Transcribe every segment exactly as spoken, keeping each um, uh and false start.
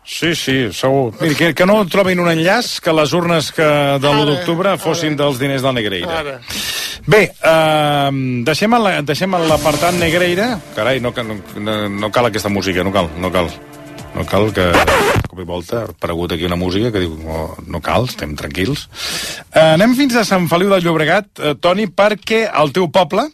Sí, sí, segur. Miri, que, que no trobin un enllaç que les urnes que de l'u d'octubre fossin dels diners del Negreira. Ara. Bé, uh, deixem l'apartat Negreira. Carai, no, no, no cal aquesta música, no cal, no cal. No cal que, cop i volta, ha aparegut aquí una música que diu, oh, no cal, estem tranquils. Uh, anem fins a Sant Feliu de Llobregat, uh, Toni, perquè al teu poble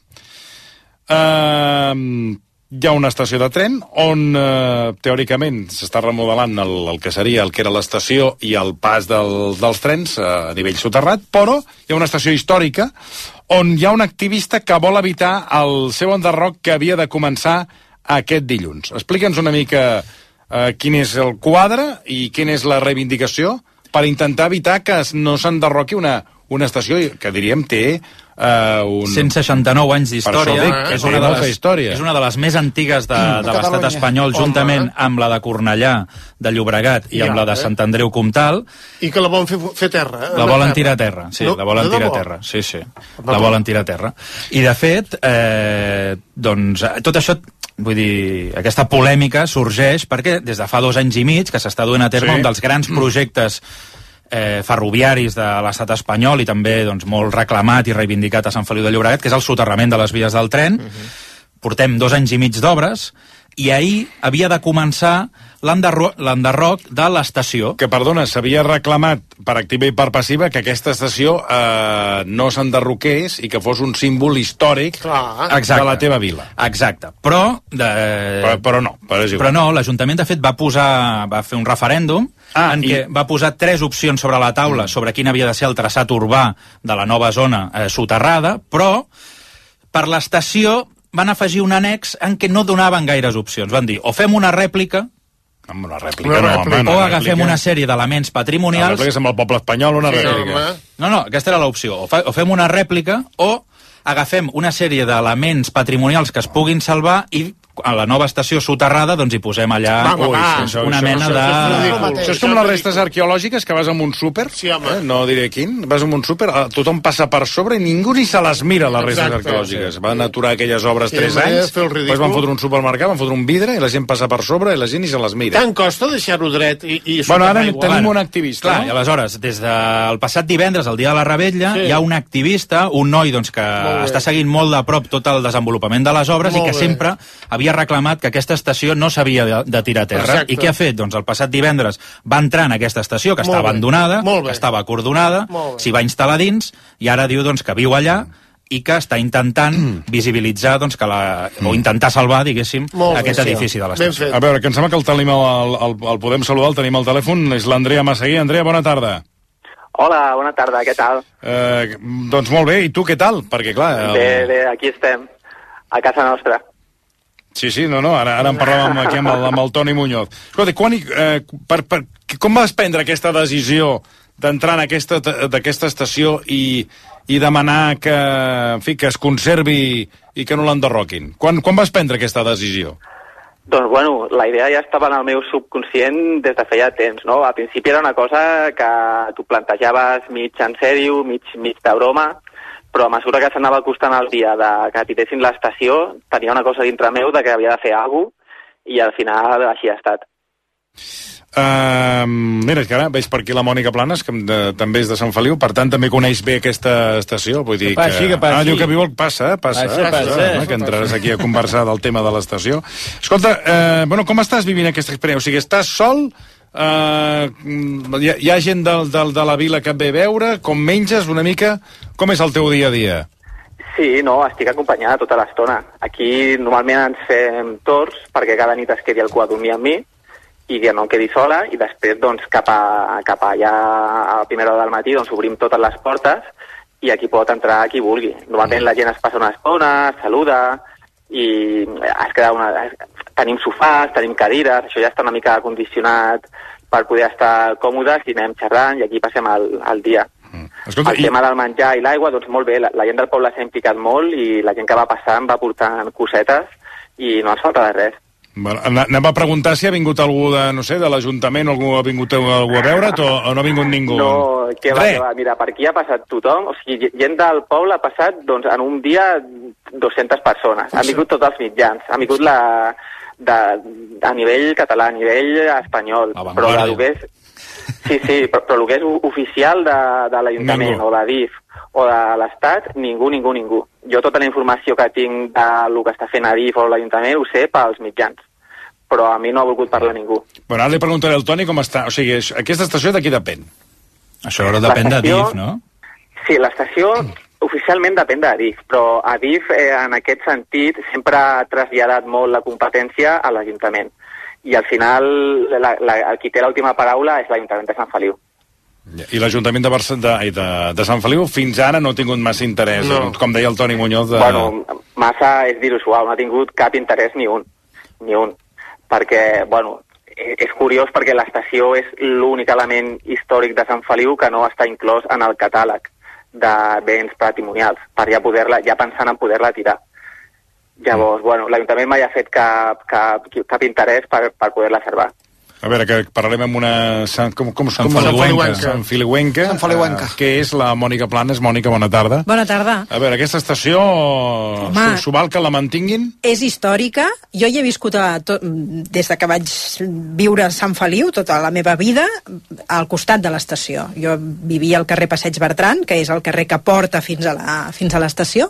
uh, hi ha una estació de tren on, uh, teòricament, s'està remodelant el, el que seria el que era l'estació i el pas del, dels trens uh, a nivell soterrat, però hi ha una estació històrica on hi ha un activista que vol evitar el seu enderroc que havia de començar aquest dilluns. Explica'ns una mica Uh, quin és el quadre i quina és la reivindicació per intentar evitar que no s'enderroqui una, una estació que, diríem, té uh, un... cent seixanta-nou anys d'història. Eh? És, una de les, història. És una de les més antigues de, de l'estat espanyol, juntament Home. amb la de Cornellà, de Llobregat, i ja, amb la de Sant Andreu Comtal. I que la volen fer, fer terra. Eh? La volen tirar a terra, sí, no, la volen tirar a terra. Sí, sí, la volen tirar a terra. I, de fet, eh, doncs, tot això... Vull dir, aquesta polèmica sorgeix perquè des de fa dos anys i mig que s'està duent a terme sí. un dels grans projectes eh, ferroviaris de l'estat espanyol i també doncs, molt reclamat i reivindicat a Sant Feliu de Llobregat, que és el soterrament de les vies del tren. Uh-huh. Portem dos anys i mig d'obres i ahir havia de començar l'enderroc de l'estació. Que, perdona, s'havia reclamat per activa i per passiva que aquesta estació eh, no s'enderroqués i que fos un símbol històric Exacte. de la teva vila. Exacte. Però... De... Però, però no. Però, però no, l'Ajuntament, de fet, va posar va fer un referèndum ah, en i... què va posar tres opcions sobre la taula mm. sobre quin havia de ser el traçat urbà de la nova zona eh, soterrada, però per l'estació van afegir un annex en què no donaven gaires opcions. Van dir, o fem una rèplica, amb una rèplica, una no, home, o agafem rèplica. una sèrie d'elements patrimonials... La rèplica és amb el poble espanyol, una sí, rèplica. No, no, aquesta era l'opció. O, fa, o fem una rèplica, o agafem una sèrie d'elements patrimonials que es puguin salvar i a la nova estació soterrada doncs hi posem allà Vamos, Ui, va, això, una això, mena això, de... Això, això és com les restes arqueològiques que vas amb un súper, sí, eh? no diré quin, vas amb un súper, tothom passa per sobre i ningú ni se les mira, les restes Exacte, arqueològiques. Sí. Van aturar aquelles obres tres anys, després van fotre un supermercat, van fotre un vidre i la gent passa per sobre i la gent ni se les mira. Tant costa deixar-ho dret i, i bueno, ara tenim bueno, un activista, clar, no? I aleshores, des del passat divendres, el dia de la Revetlla, sí. hi ha un activista, un noi doncs, que està seguint molt de prop tot el desenvolupament de les obres molt i que bé. sempre havia reclamat que aquesta estació no s'havia de, de tirar a terra. Exacte. I què ha fet? Doncs el passat divendres va entrar en aquesta estació, que molt està bé. abandonada, que estava acordonada, s'hi va instal·lar dins, i ara diu doncs, que viu allà i que està intentant mm. visibilitzar, doncs, que la, mm. o intentar salvar, diguéssim, molt aquest bé, edifici sí. de l'estació. A veure, que em sembla que el, tenim el, el, el podem saludar, el tenim al telèfon, és l'Andrea Massaguer. Andrea, bona tarda. Hola, bona tarda, què tal? Eh, doncs molt bé, i tu què tal? Perquè, clar... El... Bé, bé, aquí estem, a casa nostra. Sí, sí, no, no, ara, ara en parlàvem aquí amb el, amb el Toni Muñoz. Escolta, quan, eh, per, per, com vas prendre aquesta decisió d'entrar en aquesta, d'aquesta estació i, i demanar que, en fi, que es conservi i que no l'enderroquin? Quan, quan vas prendre aquesta decisió? Doncs, bueno, la idea ja estava en el meu subconscient des de feia temps, no? A principi era una cosa que tu plantejaves mig en sèrio, mig, mig de broma, però a mesura que s'anava acostant el dia de que tiressin l'estació, tenia una cosa dintre meu de que havia de fer alguna cosa, i al final així ha estat. Uh, mira, que ara veig per aquí la Mònica Planes, que de, també és de Sant Feliu, per tant també coneix bé aquesta estació, vull dir que... que, que passi. Ah, diu que viu el passa, passa, passa, passa, passa, passa, que entraràs aquí a conversar del tema de l'estació. Escolta, uh, bueno, com estàs vivint aquesta experiència? O sigui, estàs sol? Uh, hi, ha, hi ha gent de, de, de la vila que et ve a veure? Com menges una mica? Com és el teu dia a dia? Sí, no, estic acompanyada tota l'estona. Aquí normalment ens fem torns perquè cada nit es quedi algú a dormir amb mi i que no em quedi sola, i després doncs, cap, a, cap allà a la primera hora del matí doncs, obrim totes les portes i aquí pot entrar qui vulgui. Normalment la gent es passa una estona, es saluda i es queda una... tenim sofàs, tenim cadires, això ja està una mica condicionat per poder estar còmodes i anem xerrant i aquí passem el, el dia. Mm. Escolta, el tema i... del menjar i l'aigua, doncs molt bé, la, la gent del poble s'ha implicat molt i la gent que va passant va portant cosetes i no ens falta de res. Bueno, anem a preguntar si ha vingut algú de, no sé, de l'Ajuntament, o algú ha vingut algú a veure't o, o no ha vingut ningú? No, què va, què va, mira, per aquí ha passat tothom, o sigui, gent del poble ha passat, doncs, en un dia dues-centes persones. Han vingut tots els mitjans, han vingut la... de, a nivell català, a nivell espanyol, però el que és, sí, sí, però, però el que és oficial de, de l'Ajuntament o de D I F o de l'Estat, ningú, ningú, ningú. Jo tota la informació que tinc del que està fent a D I F o l'Ajuntament ho sé pels mitjans, però a mi no ha volgut parlar ningú. Bueno, ara li preguntaré al Toni com està. O sigui, aquesta estació de qui depèn? Això ara depèn de D I F, no? Sí, l'estació oficialment depèn de D I F, però a D I F eh, en aquest sentit sempre ha traslladat molt la competència a l'Ajuntament. I al final la, la, el qui té l'última paraula és l'Ajuntament de Sant Feliu. I l'Ajuntament de, de, de, de Sant Feliu fins ara no ha tingut massa interès, no. Com deia el Toni Muñoz. De... Bueno, massa és dir-ho suau, no ha tingut cap interès ni un, ni un. Perquè, bueno, és curiós perquè l'estació és l'únic element històric de Sant Feliu que no està inclòs en el catàleg de béns patrimonials, per ja poder-la, ja pensant en poder-la tirar. Llavors, bueno, l'Ajuntament mai ha fet cap, cap, cap interès per, per poder-la salvar. A veure, que parlarem amb una... Com, com, Sant com Feliuenca. Sant Feliuenca. Sant Feliuenca. Uh, que és la Mònica Planes. Mònica, bona tarda. Bona tarda. A veure, aquesta estació, s'ho val que la mantinguin? És històrica. Jo hi he viscut a tot, des de que vaig viure a Sant Feliu, tota la meva vida, al costat de l'estació. Jo vivia al carrer Passeig Bertran, que és el carrer que porta fins a la, fins a l'estació,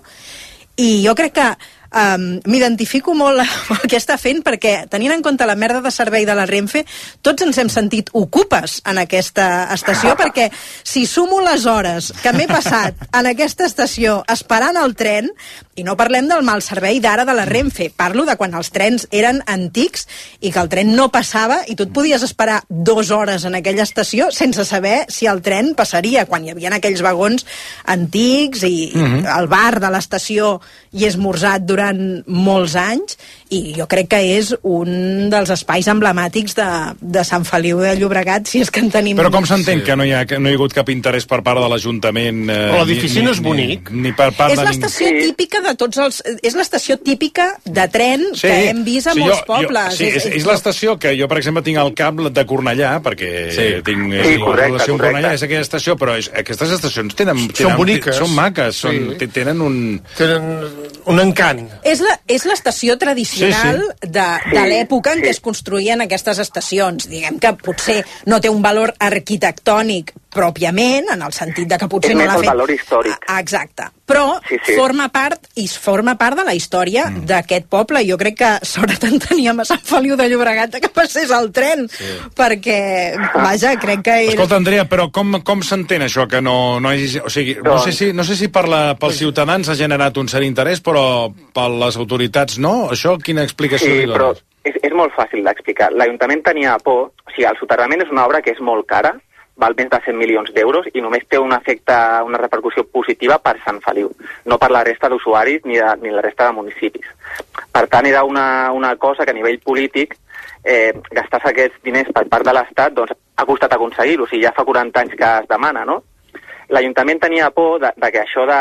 i jo crec que Um, m'identifico molt amb el que està fent, perquè tenint en compte la merda de servei de la Renfe, tots ens hem sentit ocupes en aquesta estació, perquè si sumo les hores que m'he passat en aquesta estació esperant el tren, i no parlem del mal servei d'ara de la Renfe, parlo de quan els trens eren antics i que el tren no passava i tu et podies esperar dues hores en aquella estació sense saber si el tren passaria, quan hi havia aquells vagons antics i mm-hmm. el bar de l'estació hi he esmorzat durant molts anys, i jo crec que és un dels espais emblemàtics de, de Sant Feliu de Llobregat, si és que en tenim... Però com s'entén sí. que no hi, ha, que no hi ha hagut cap interès per part de l'Ajuntament? Eh, L'edifici no és bonic. Ni, ni per part és l'estació de... típica de tots els... És l'estació típica de tren sí. que hem vist a sí, molts jo, pobles. Jo, sí, és, és, és l'estació que jo, per exemple, tinc al cap de Cornellà, perquè sí. tinc sí, la correcte, relació amb Cornellà, és aquella estació, però és, aquestes estacions tenen, tenen, són boniques. Són maques, sí. són, tenen un... Tenen un encant. És la, és l'estació tradicional sí, sí. de, de l'època en què es construïen aquestes estacions. Diguem que potser no té un valor arquitectònic pròpiament, en el sentit de que potser és no l'ha fet... És el valor històric. Exacte. Però sí, sí. forma part i forma part de la història mm. d'aquest poble. Jo crec que sobretot teníem a Sant Feliu de Llobregat que passés el tren, sí. perquè, vaja, crec que... Era... Escolta, Andrea, però com, com s'entén això que no, no hagi... O sigui, no, no sé si, no sé si per la, pels ciutadans ha generat un cert interès, però per les autoritats no? Això, quina explicació sí, li dones? Però és, és molt fàcil d'explicar. L'Ajuntament tenia por... O sigui, el soterrament és una obra que és molt cara, val més de cent milions d'euros i només té un efecte, una repercussió positiva per Sant Feliu, no per la resta d'usuaris ni, de, ni la resta de municipis. Per tant, era una, una cosa que a nivell polític eh, gastar-se aquests diners per part de l'Estat doncs, ha costat aconseguir-ho, o sigui, ja fa quaranta anys que es demana, no? L'Ajuntament tenia por de, de que això de,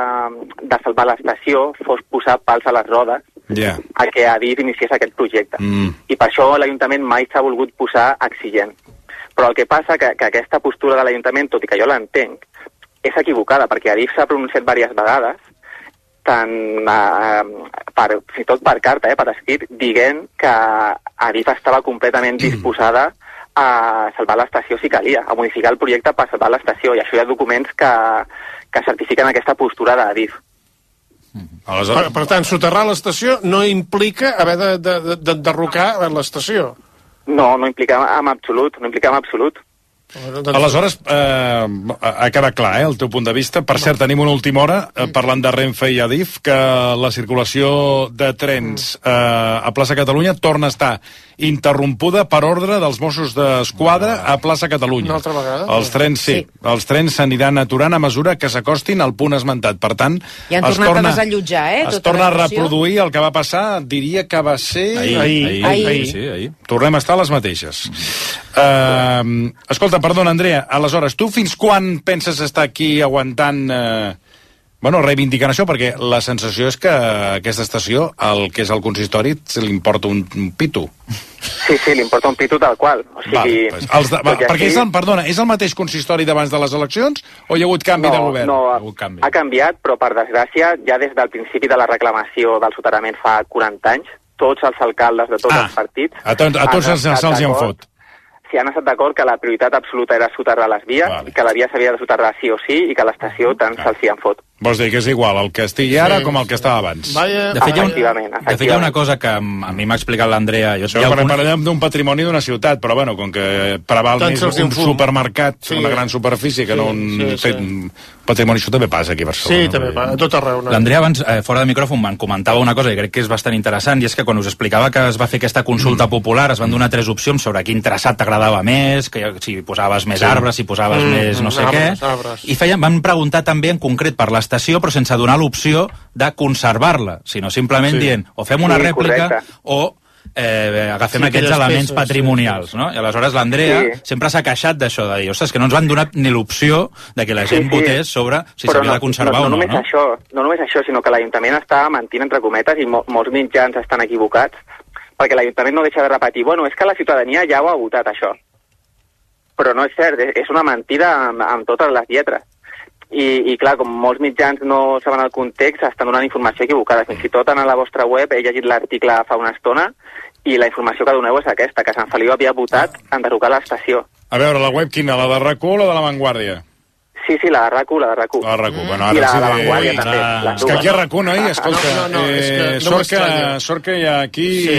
de salvar l'estació fos posar pals a les rodes yeah. a que a D I F iniciés aquest projecte. Mm. I per això l'Ajuntament mai s'ha volgut posar exigent. Però el que passa que, que aquesta postura de l'Ajuntament, tot i que jo l'entenc, és equivocada, perquè a D I F s'ha pronunciat diverses vegades, tant eh, per, fins i tot per carta, eh, per escrit, dient que a D I F estava completament disposada a salvar l'estació si calia, a modificar el projecte per salvar l'estació, i això hi ha documents que, que certifiquen aquesta postura de D I F. Per, per tant, soterrar l'estació no implica haver de, de, de, de derrocar l'estació. No, no implica en absolut, no implica en absolut. Aleshores, eh, ha quedat clar, eh, el teu punt de vista. Per cert, tenim una última hora, eh, parlant de Renfe i Adif, que la circulació de trens eh, a Plaça Catalunya torna a estar interrompuda per ordre dels Mossos d'Esquadra a Plaça Catalunya. Una altra vegada? Els trens, sí. sí. Els trens s'aniran aturant a mesura que s'acostin al punt esmentat. Per tant, ja han tornat torna, a desallotjar, eh? Es torna a reproduir el que va passar, diria que va ser... Ahir. Ahir. ahir. ahir. ahir. Sí, ahir. Tornem a estar a les mateixes. Uh, escolta, perdona, Andrea, aleshores, tu fins quan penses estar aquí aguantant... Uh, bueno, reivindicant això, perquè la sensació és que aquesta estació, el que és el consistori, se li importa un, un pito. Sí, sí, li importa un pito tal qual. O sigui, va, pues, els de, va, perquè és el, perdona, és el mateix consistori d'abans de les eleccions o hi ha hagut canvi no, de govern? No, ha, ha, canvi. ha canviat, però per desgràcia, ja des del principi de la reclamació del soterrament fa quaranta anys, tots els alcaldes de tots ah, els partits... A, to a tots els se'ls hi en fot. Si han estat d'acord que la prioritat absoluta era soterrar les vies, vale. I que la via s'havia de soterrar sí o sí, i que l'estació tant se'ls hi en fot. Vols dir que és igual el que estigui ara sí. com el que estava abans. Vaya... De fet, hi ha, un, de fet, hi ha una cosa que a mi m'ha explicat l'Andrea... Això per algun... parlem d'un patrimoni d'una ciutat, però bueno, com que preval més un supermercat, sí. una gran superfície, que sí, no un sí, fet sí. patrimoni, això també passa aquí a Barcelona. Sí, també passa, a tot arreu. No? L'Andrea abans, eh, fora de micròfon, me'n comentava una cosa i crec que és bastant interessant, i és que quan us explicava que es va fer aquesta consulta mm. popular, es van donar tres opcions sobre quin traçat t'agradava més, que si posaves més sí. arbres, si posaves mm, més no sé arbres, què, arbres. I feien, van preguntar també en concret per l'estació, però sense donar l'opció de conservar-la, sinó simplement sí. dient o fem una sí, rèplica correcte. o eh, agafem sí, aquests elements peces, patrimonials, sí. no? I aleshores l'Andrea sí. sempre s'ha queixat d'això, de dir, ostres, que no ens van donar ni l'opció de que la gent sí, sí. votés sobre si s'havia no, de conservar no, no, o no. Només no? Això, no només això, sinó que l'Ajuntament està mentint entre cometes i mo molts mitjans estan equivocats, perquè l'Ajuntament no deixa de repetir, bueno, és que la ciutadania ja ho ha votat, això. Però no és cert, és una mentida amb, amb totes les lletres. I, i clar, com molts mitjans no saben el context, estan donant informació equivocada. Fins i tot en la vostra web he llegit l'article fa una estona i la informació que doneu és aquesta, que Sant Feliu havia votat enderrocar l'estació. A veure, la web quina? La de R A C U o la de La Vanguardia? Sí, sí, la de R A C U, la de R A C U. La de R A C U, mm. bueno, ara I la sí de La de... Vanguardia Ui, també. Ah. És que aquí a R A C U, noi, escolta, no, no, no, eh, és que no sort, que, sort que hi ha aquí sí.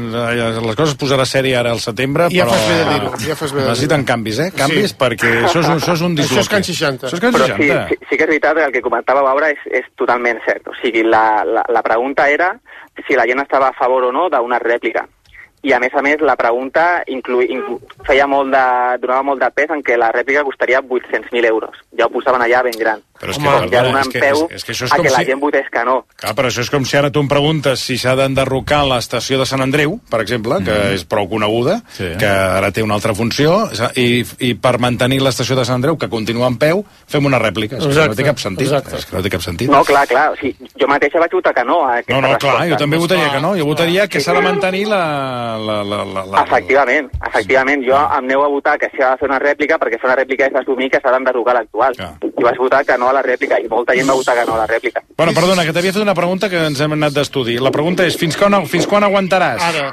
les coses posarà sèrie ara al setembre, ja però fas bé de dir-ho, ja fas bé de dir-ho. necessiten canvis, eh? Canvis, sí. perquè això és, això és un disloque. Això és Can seixanta. Això és Can però seixanta. sí, sí, sí que és veritat, el que comentava Baura és, és totalment cert. O sigui, la, la, la pregunta era si la gent estava a favor o no d'una rèplica. I a més a més la pregunta inclui, inclu, feia molt de, donava molt de pes en què la rèplica costaria vuit-cents mil euros. Ja ho posaven allà ben gran. Però és que, Home, ja donant és que, peu és, és que això és a que si... la gent votés que no. Clar, però això és com si ara tu em preguntes si s'ha d'enderrocar l'estació de Sant Andreu, per exemple, que mm. és prou coneguda, sí. que ara té una altra funció, i, i per mantenir l'estació de Sant Andreu, que continua en peu, fem una rèplica. És que no té cap sentit. És que no té cap sentit. No, clar, clar. O sigui, jo mateixa vaig votar que no a aquesta No, no, resposta. clar, jo també votaria que no. Jo votaria que s'ha de mantenir la... la, la, la, la... Efectivament, efectivament. Jo em aneu a votar que s'ha de fer una rèplica, perquè fer una rèplica és assumir que s'ha d'enderrocar l'actual. I vaig votar que no a la rèplica, i molta gent va votar que no a la rèplica. Bueno, perdona, que t'havia fet una pregunta que ens hem anat d'estudi. La pregunta és, fins quan, fins quan aguantaràs? Ara.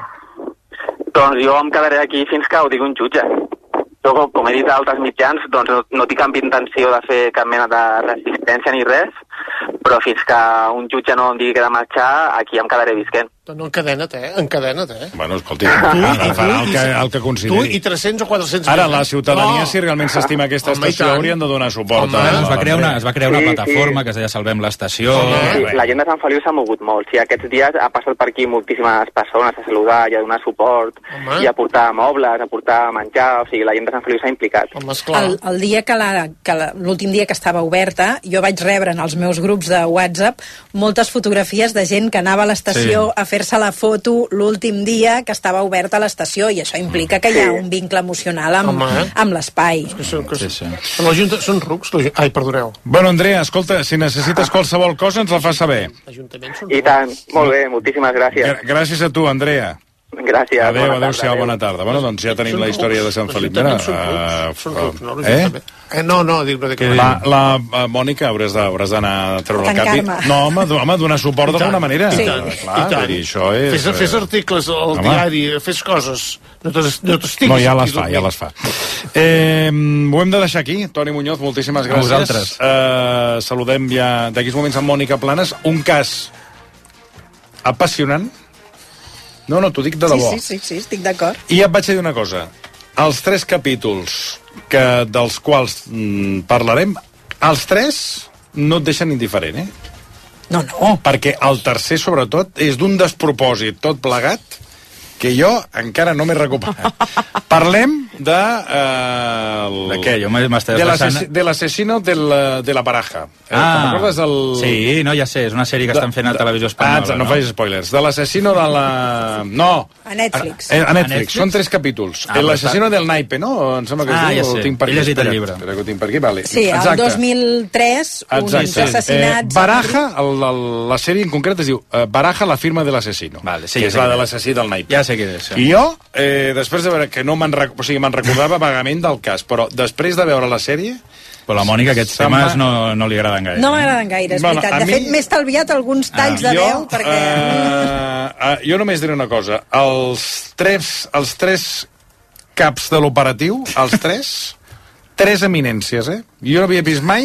Doncs jo em quedaré aquí fins que ho digui un jutge. Jo, com he dit a altres mitjans, doncs no, no tinc cap intenció de fer cap mena de resistència ni res, però fins que un jutge no em digui que he de marxar, aquí em quedaré visquent. No, encadena't, eh? Encadena't, eh? Bueno, escolti, tu, i, farà el que, el que consideri. Tu i tres-cents o quatre-cents... Ara, la ciutadania, no. si realment s'estima aquesta home, estació, haurien de donar suport. Home, a... es, va crear una, es va crear una sí, plataforma sí. que es deia Salvem l'Estació... Sí, sí, la gent de Sant Feliu s'ha mogut molt. Sí, aquests dies ha passat per aquí moltíssimes persones a saludar i a donar suport, home. i a portar mobles, a portar menjar... O sigui, la gent de Sant Feliu s'ha implicat. Home, el, el dia que l'últim dia que estava oberta, jo vaig rebre en els meus grups de WhatsApp moltes fotografies de gent que anava a l'estació sí. a fer-se la foto l'últim dia que estava oberta a l'estació, i això implica que hi ha un vincle emocional amb, Home, eh? amb l'espai. Sí, sí, sí. La Junta són rucs? Ai, perdoneu. Bueno, Andrea, escolta, si necessites qualsevol cosa ens la fas saber. I tant, molt bé, moltíssimes gràcies. Gràcies a tu, Andrea. Gràcies. Adéu, adéu-siau, bona tarda. Bueno, doncs ja tenim la història de Sant Felip. Mira, uh, són rucs, no? Eh? eh? No, no, dic, no dic que... La, la uh, Mònica, hauràs d'anar a treure el cap. No, home, home, donar suport d'alguna manera. I tant, clar, i tant. Això és... Fes, fes articles al home. diari, fes coses. No t'estiguis... No, ja les fa, ja les fa. Eh, ho hem de deixar aquí. Toni Muñoz, moltíssimes gràcies. A vosaltres. Uh, saludem ja d'aquí moments amb Mònica Planes. Un cas apassionant. No, no, t'ho dic de debò. Sí, sí, sí, sí estic d'acord. I ja et vaig dir una cosa. Els tres capítols que, dels quals mm, parlarem, els tres no et deixen indiferent, eh? No, no. Perquè el tercer, sobretot, és d'un despropòsit tot plegat que jo encara no m'he recuperat. Parlem de... Eh, el, de què? Jo m'estava passant... De l'assassino de, la, de la baraja. Ah, eh, recordes el... sí, no, ja sé, és una sèrie que de, estan fent a de, televisió espanyola. Ah, no, no facis spoilers. De l'assassino de la... No. A Netflix. A, a, Netflix. a Netflix. Són tres capítols. Ah, l'assassino del naipe, no? Em sembla que ah, es diu. Ja sé. Tinc per He llegit el llibre. Espera, que ho tinc per aquí, vale. Sí, el dos mil tres, uns Exacte. assassinats... Eh, Baraja, el, el, la sèrie en concret es diu uh, Baraja, la firma de l'assassino. Vale, sí, que és la de l'assassí del naipe. Ja sé què és. I jo, eh, després de veure que no me'n rec... o sigui, me'n recordava vagament del cas, però després de veure la sèrie Però la Mònica aquests temes no, no li agraden gaire. No m'agraden gaire, és bueno, veritat. De mi... fet, m'he estalviat alguns talls ah, de jo, veu, perquè... Uh, uh, jo només diré una cosa. Els tres, els tres caps de l'operatiu, els tres... Tres eminències, eh? Jo no havia vist mai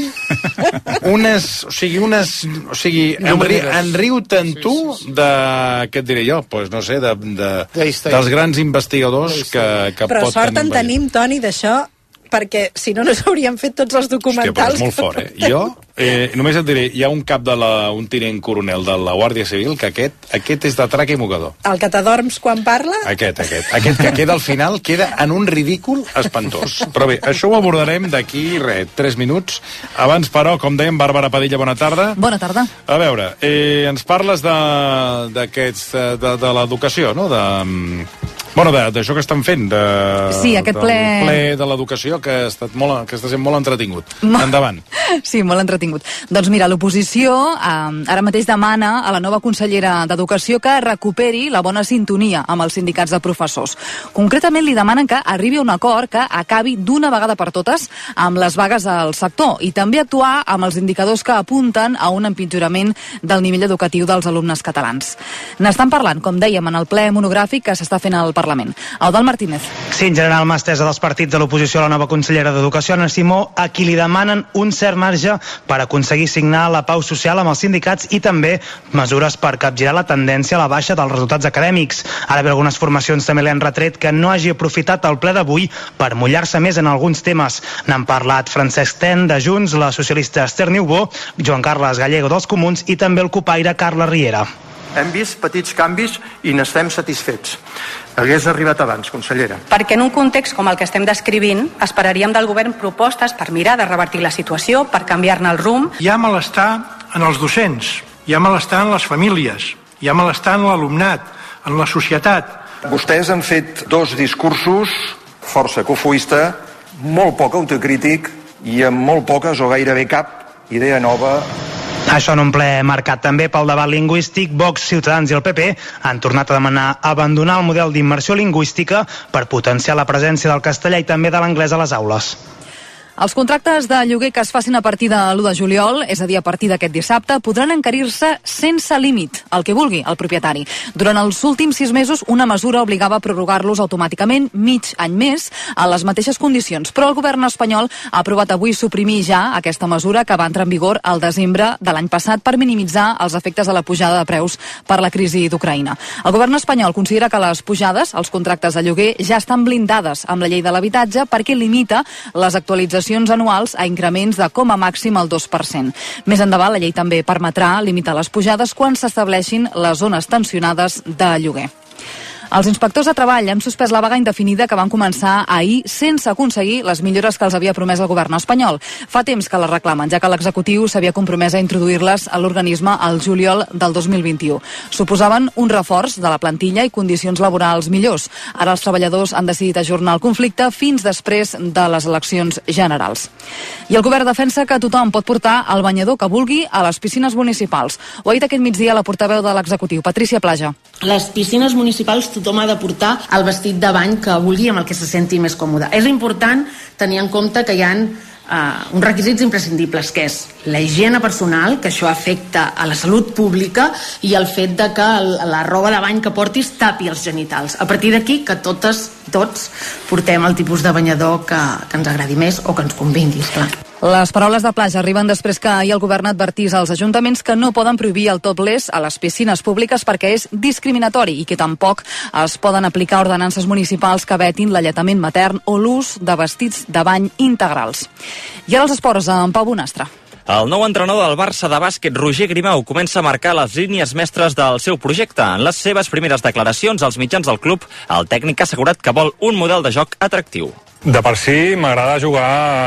unes... O sigui, unes... O sigui, enri, enriu-te'n tu de... Què et diré jo? Pues no sé, de, de, dels grans investigadors que, que Però pot sort en tenim, Toni, d'això, perquè si no, no s'haurien fet tots els documentals. Hòstia, però és molt fort, eh? Jo, eh, només et diré, hi ha un cap de la... un tinent coronel de la Guàrdia Civil que aquest, aquest és de traca i mocador. El que t'adorms quan parla? Aquest, aquest. Aquest que queda al final, queda en un ridícul espantós. Però bé, això ho abordarem d'aquí, res, tres minuts. Abans, però, com dèiem, Bàrbara Padilla, bona tarda. Bona tarda. A veure, eh, ens parles de, d'aquests, de, de, de l'educació, no? De... Bueno, d'això que estan fent, de, sí, aquest ple... ple de l'educació, que, ha estat molt, que està sent molt entretingut. Endavant. Sí, molt entretingut. Doncs mira, l'oposició eh, ara mateix demana a la nova consellera d'Educació que recuperi la bona sintonia amb els sindicats de professors. Concretament li demanen que arribi a un acord que acabi d'una vegada per totes amb les vagues del sector i també actuar amb els indicadors que apunten a un empitjorament del nivell educatiu dels alumnes catalans. N'estan parlant, com dèiem, en el ple monogràfic que s'està fent al Parlament. Eudald Martínez. Sí, en general, mà estesa dels partits de l'oposició a la nova consellera d'Educació, Anna Simó, a qui li demanen un cert marge per aconseguir signar la pau social amb els sindicats i també mesures per capgirar la tendència a la baixa dels resultats acadèmics. Ara bé, algunes formacions també li han retret que no hagi aprofitat el ple d'avui per mullar-se més en alguns temes. N'han parlat Francesc Ten, de Junts, la socialista Esther Niubó, Joan Carles Gallego, dels Comuns, i també el copaire Carles Riera. Hem vist petits canvis i n'estem satisfets. Hagués arribat abans, consellera. Perquè en un context com el que estem descrivint, esperaríem del govern propostes per mirar de revertir la situació, per canviar-ne el rumb. Hi ha malestar en els docents, hi ha malestar en les famílies, hi ha malestar en l'alumnat, en la societat. Vostès han fet dos discursos força cofoista, molt poc autocrític i amb molt poques o gairebé cap idea nova. Això en un ple marcat també pel debat lingüístic, Vox, Ciutadans i el P P han tornat a demanar abandonar el model d'immersió lingüística per potenciar la presència del castellà i també de l'anglès a les aules. Els contractes de lloguer que es facin a partir de l'u de juliol, és a dir, a partir d'aquest dissabte, podran encarir-se sense límit, el que vulgui el propietari. Durant els últims sis mesos, una mesura obligava a prorrogar-los automàticament mig any més a les mateixes condicions, però el govern espanyol ha aprovat avui suprimir ja aquesta mesura que va entrar en vigor al desembre de l'any passat per minimitzar els efectes de la pujada de preus per la crisi d'Ucraïna. El govern espanyol considera que les pujades als contractes de lloguer ja estan blindades amb la llei de l'habitatge perquè limita les actualitzacions anuals a increments de com a màxim el dos per cent. Més endavant, la llei també permetrà limitar les pujades quan s'estableixin les zones tensionades de lloguer. Els inspectors de treball han suspès la vaga indefinida que van començar ahir sense aconseguir les millores que els havia promès el govern espanyol. Fa temps que les reclamen, ja que l'executiu s'havia compromès a introduir-les a l'organisme al juliol del dos mil vint-i-u. Suposaven un reforç de la plantilla i condicions laborals millors. Ara els treballadors han decidit ajornar el conflicte fins després de les eleccions generals. I el govern defensa que tothom pot portar el banyador que vulgui a les piscines municipals. Ho ha dit aquest migdia la portaveu de l'executiu, Patrícia Plaja. Les piscines municipals tothom ha de portar el vestit de bany que vulgui amb el que se senti més còmode. És important tenir en compte que hi ha uh, uns requisits imprescindibles, que és la higiene personal, que això afecta a la salut pública, i el fet de que el, la roba de bany que portis tapi els genitals. A partir d'aquí, que totes, tots portem el tipus de banyador que, que ens agradi més o que ens convingui, esclar. Les paraules de Plaja arriben després que ahir el govern advertís als ajuntaments que no poden prohibir el topless a les piscines públiques perquè és discriminatori i que tampoc es poden aplicar ordenances municipals que vetin l'alletament matern o l'ús de vestits de bany integrals. I ara els esports amb Pau Bonastre. El nou entrenador del Barça de bàsquet, Roger Grimau, comença a marcar les línies mestres del seu projecte. En les seves primeres declaracions als mitjans del club, el tècnic ha assegurat que vol un model de joc atractiu. De per si m'agrada jugar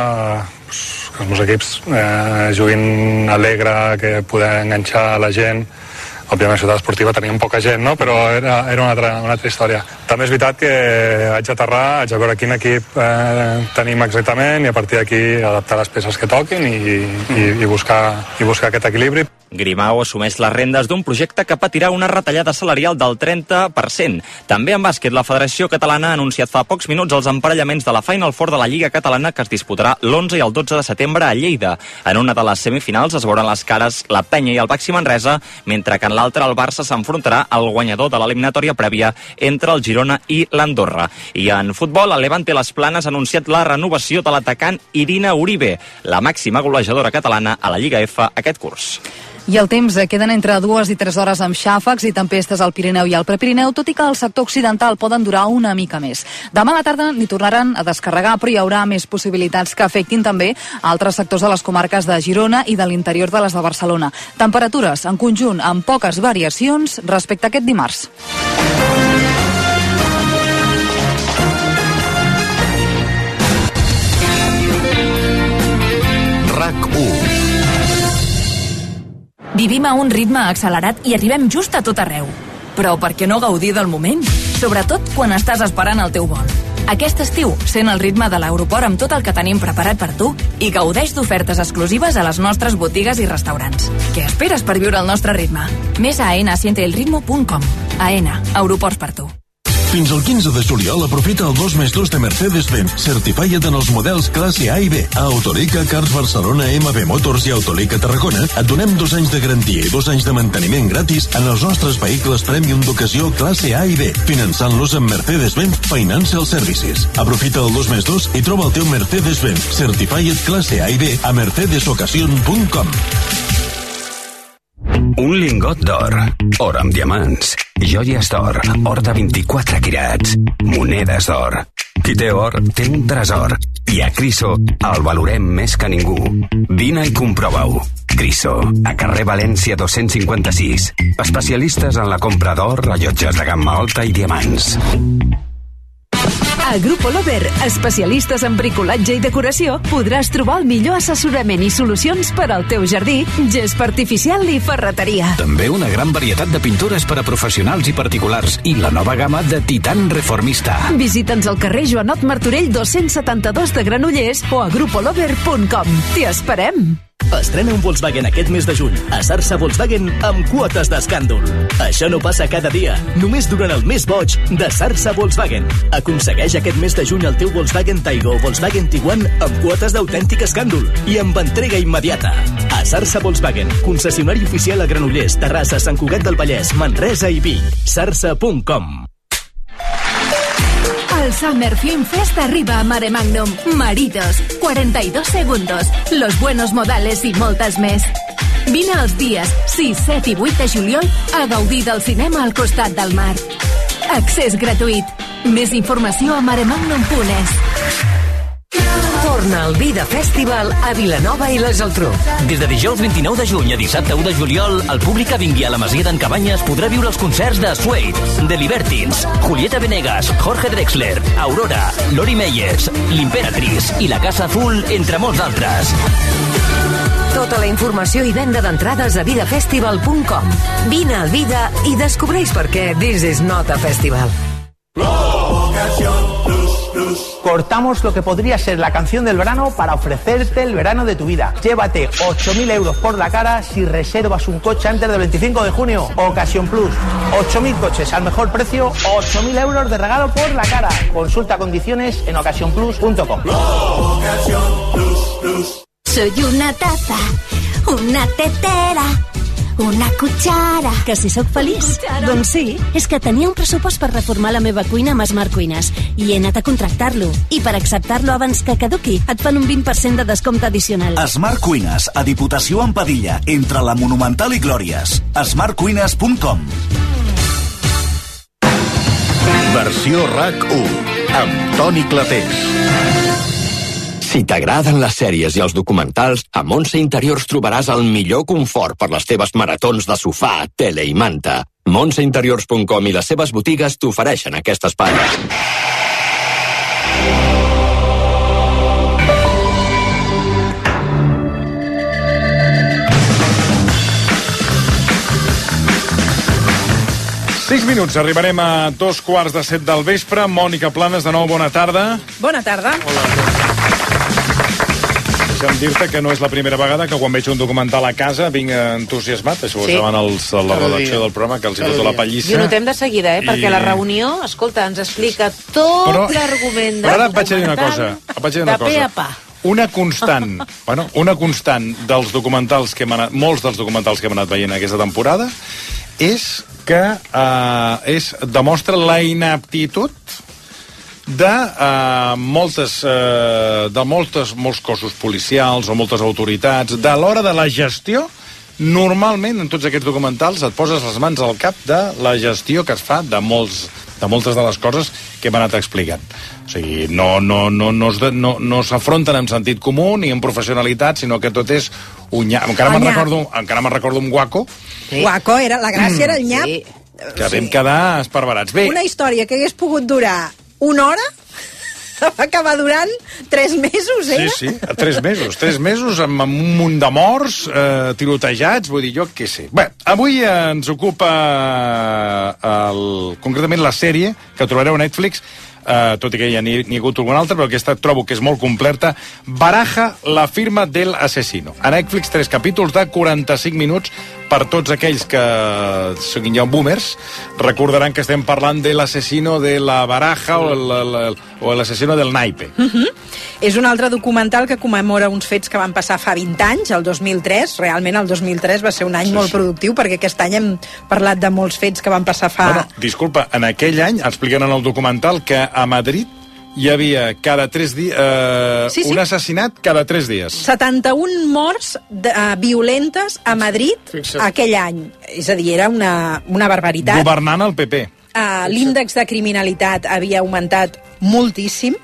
pues, que els meus equips eh, juguin alegre, que poder enganxar la gent. Òbviament, a Ciutat Esportiva teníem poca gent, no? Però era, era una, altra, una altra història. També és veritat que haig d'aterrar, haig de veure quin equip eh, tenim exactament i a partir d'aquí adaptar les peces que toquin i, i, i, buscar, i buscar aquest equilibri. Grimau assumeix les rendes d'un projecte que patirà una retallada salarial del trenta per cent. També en bàsquet, la Federació Catalana ha anunciat fa pocs minuts els emparellaments de la Final Four de la Lliga Catalana que es disputarà l'onze i el dotze de setembre a Lleida. En una de les semifinals es veuran les cares la Penya i el Baxi Manresa, mentre que en l'altra el Barça s'enfrontarà al guanyador de l'eliminatòria prèvia entre el Girona i l'Andorra. I en futbol, el Levante Las Planes ha anunciat la renovació de l'atacant Irina Uribe, la màxima golejadora catalana a la Lliga F aquest curs. I el temps eh, queden entre dues i tres hores amb xàfecs i tempestes al Pirineu i al Prepirineu, tot i que al sector occidental poden durar una mica més. Demà a la tarda n'hi tornaran a descarregar, però hi haurà més possibilitats que afectin també altres sectors de les comarques de Girona i de l'interior de les de Barcelona. Temperatures, en conjunt, amb poques variacions respecte a aquest dimarts. RAC u. Vivim a un ritme accelerat i arribem just a tot arreu. Però per què no gaudir del moment? Sobretot quan estàs esperant el teu vol. Aquest estiu, sent el ritme de l'aeroport amb tot el que tenim preparat per tu i gaudeix d'ofertes exclusives a les nostres botigues i restaurants. Què esperes per viure el nostre ritme? Més a aena siente el ritmo punt com. Aena, aeroports per tu. Fins al quinze de juliol aprofita el dos més dos de Mercedes-Benz Certified en els models classe A i B. A Autolica, Cars Barcelona, M B Motors i Autolica Tarragona et donem dos anys de garantia i dos anys de manteniment gratis en els nostres vehicles Premium d'ocasió classe A i B, finançant-los amb Mercedes-Benz Financial Services. Aprofita el dos més dos i troba el teu Mercedes-Benz Certified classe A i B a mercedes ocasión punt com. Un lingot d'or, or amb diamants, joies d'or, or de vint-i-quatre quirats, monedes d'or. Qui té or, té un tresor. I a Criso el valorem més que ningú. Vine i comprova-ho. Criso, a carrer València dos-cents cinquanta-sis. Especialistes en la compra d'or, rellotges de gamma alta i diamants. A Grupo Lover, especialistes en bricolatge i decoració, podràs trobar el millor assessorament i solucions per al teu jardí, gest artificial i ferreteria. També una gran varietat de pintures per a professionals i particulars i la nova gamma de Titan Reformista. Visita'ns al carrer Joanot Martorell dos-cents setanta-dos de Granollers o a grupolover punt com. T'hi esperem! Estrena un Volkswagen aquest mes de juny a Sarsa Volkswagen amb quotes d'escàndol. Això no passa cada dia, només durant el mes boig de Sarsa Volkswagen. Aconsegueix aquest mes de juny el teu Volkswagen Taigo o Volkswagen Tiguan amb quotes d'autèntic escàndol i amb entrega immediata. A Sarsa Volkswagen, concessionari oficial a Granollers, Terrassa, Sant Cugat del Vallès, Manresa i Vic. sarsa punt com. El Summer Film Fest arriba a Mare Magnum. Maridos, cuarenta y dos segundos, los buenos modales i moltes més. Vine els dies sis, set i vuit de juliol a gaudir del cinema al costat del mar. Accés gratuït. Més informació a maremagnum punt es. Torna al Vida Festival a Vilanova i la Geltrú. Des de dijous vint-i-nou de juny a dissabte u de juliol, el públic que vingui a la Masia d'en Cabanyes podrà viure els concerts de Suede, The Libertines, Julieta Venegas, Jorge Drexler, Aurora, Lori Meyers, l'Imperatriz i la Casa Azul, entre molts d'altres. Tota la informació i venda d'entrades a vida festival punt com. Vine al Vida i descobreix per què This is not a festival. Cortamos lo que podría ser la canción del verano para ofrecerte el verano de tu vida. Llévate ocho mil euros por la cara si reservas un coche antes del veinticinco de junio. Ocasión Plus. ocho mil coches al mejor precio, ocho mil euros de regalo por la cara. Consulta condiciones en ocasión plus punto com. Soy una taza, una tetera, una cuchara. Que si sóc feliç? Doncs sí. És que tenia un pressupost per reformar la meva cuina amb Smart Cuines i he anat a contractar-lo. I per acceptar-lo abans que caduqui, et fan un vint per cent de descompte addicional. Smart Cuines, a Diputació en Padilla, entre la Monumental i Glòries. smart cuines punt com. Versió RAC u, amb Toni Clapés. Si t'agraden les sèries i els documentals, a Montse Interiors trobaràs el millor confort per les teves maratons de sofà, tele i manta. Montse Interiors punt com i les seves botigues t'ofereixen aquest espai. Sis minuts, arribarem a dos quarts de set del vespre. Mònica Planes, de nou, bona tarda. Bona tarda. Hola. deixa'm dir-te que no és la primera vegada que quan veig un documental a casa vinc entusiasmat, això ho Sí. saben els, a la redacció del programa, que els hi foto la pallissa. I ho notem de seguida, eh? I- Perquè la reunió, escolta, ens explica tot Però- l'argument Però ara et vaig a dir una documental cosa. Et vaig a dir una de pe a cosa. pa. Una constant, bueno, una constant dels documentals que hem anat, molts dels documentals que hem anat veient aquesta temporada, és que eh, és, demostra la inaptitud de eh, moltes eh, de moltes, molts cossos policials o moltes autoritats, de l'hora de la gestió. Normalment en tots aquests documentals et poses les mans al cap de la gestió que es fa de, molts, de moltes de les coses que hem anat explicant. O sigui, no, no, no, no, es de, no, no s'afronten en sentit comú ni en professionalitat, sinó que tot és un nyap. Encara me'n recordo, encara me'n recordo un guaco. Sí. Guaco, era, la gràcia era el nyap. Sí. Que vam quedar esparverats. Bé, Una història que hagués pogut durar una hora va acabar durant tres mesos, sí, era? sí, a tres mesos. Tres mesos amb, amb un munt de morts, eh, tirotejats, vull dir, jo què sé. Bé, avui eh, ens ocupa eh, el, concretament la sèrie que trobareu a Netflix, Uh, tot i que ja n'hi ha hagut algun altre, però aquesta trobo que és molt completa. Baraja, la firma del asesino. A Netflix, tres capítols de quaranta-cinc minuts. Per tots aquells que siguin ja boomers, recordaran que estem parlant de l'asesino de la Baraja o, el, el, el, o l'asesino del naipe. Uh -huh. És un altre documental que commemora uns fets que van passar fa vint anys, el dos mil tres. Realment el dos mil tres va ser un any sí, molt sí. productiu, perquè aquest any hem parlat de molts fets que van passar fa... Bueno, disculpa, en aquell any expliquen en el documental que a Madrid hi havia cada tres dies eh, Sí, sí. un assassinat cada tres dies. setanta-un morts de, uh, violentes a Madrid Fixa't. aquell any. És a dir, era una, una barbaritat. Governant el P P. Uh, L'índex de criminalitat havia augmentat moltíssim.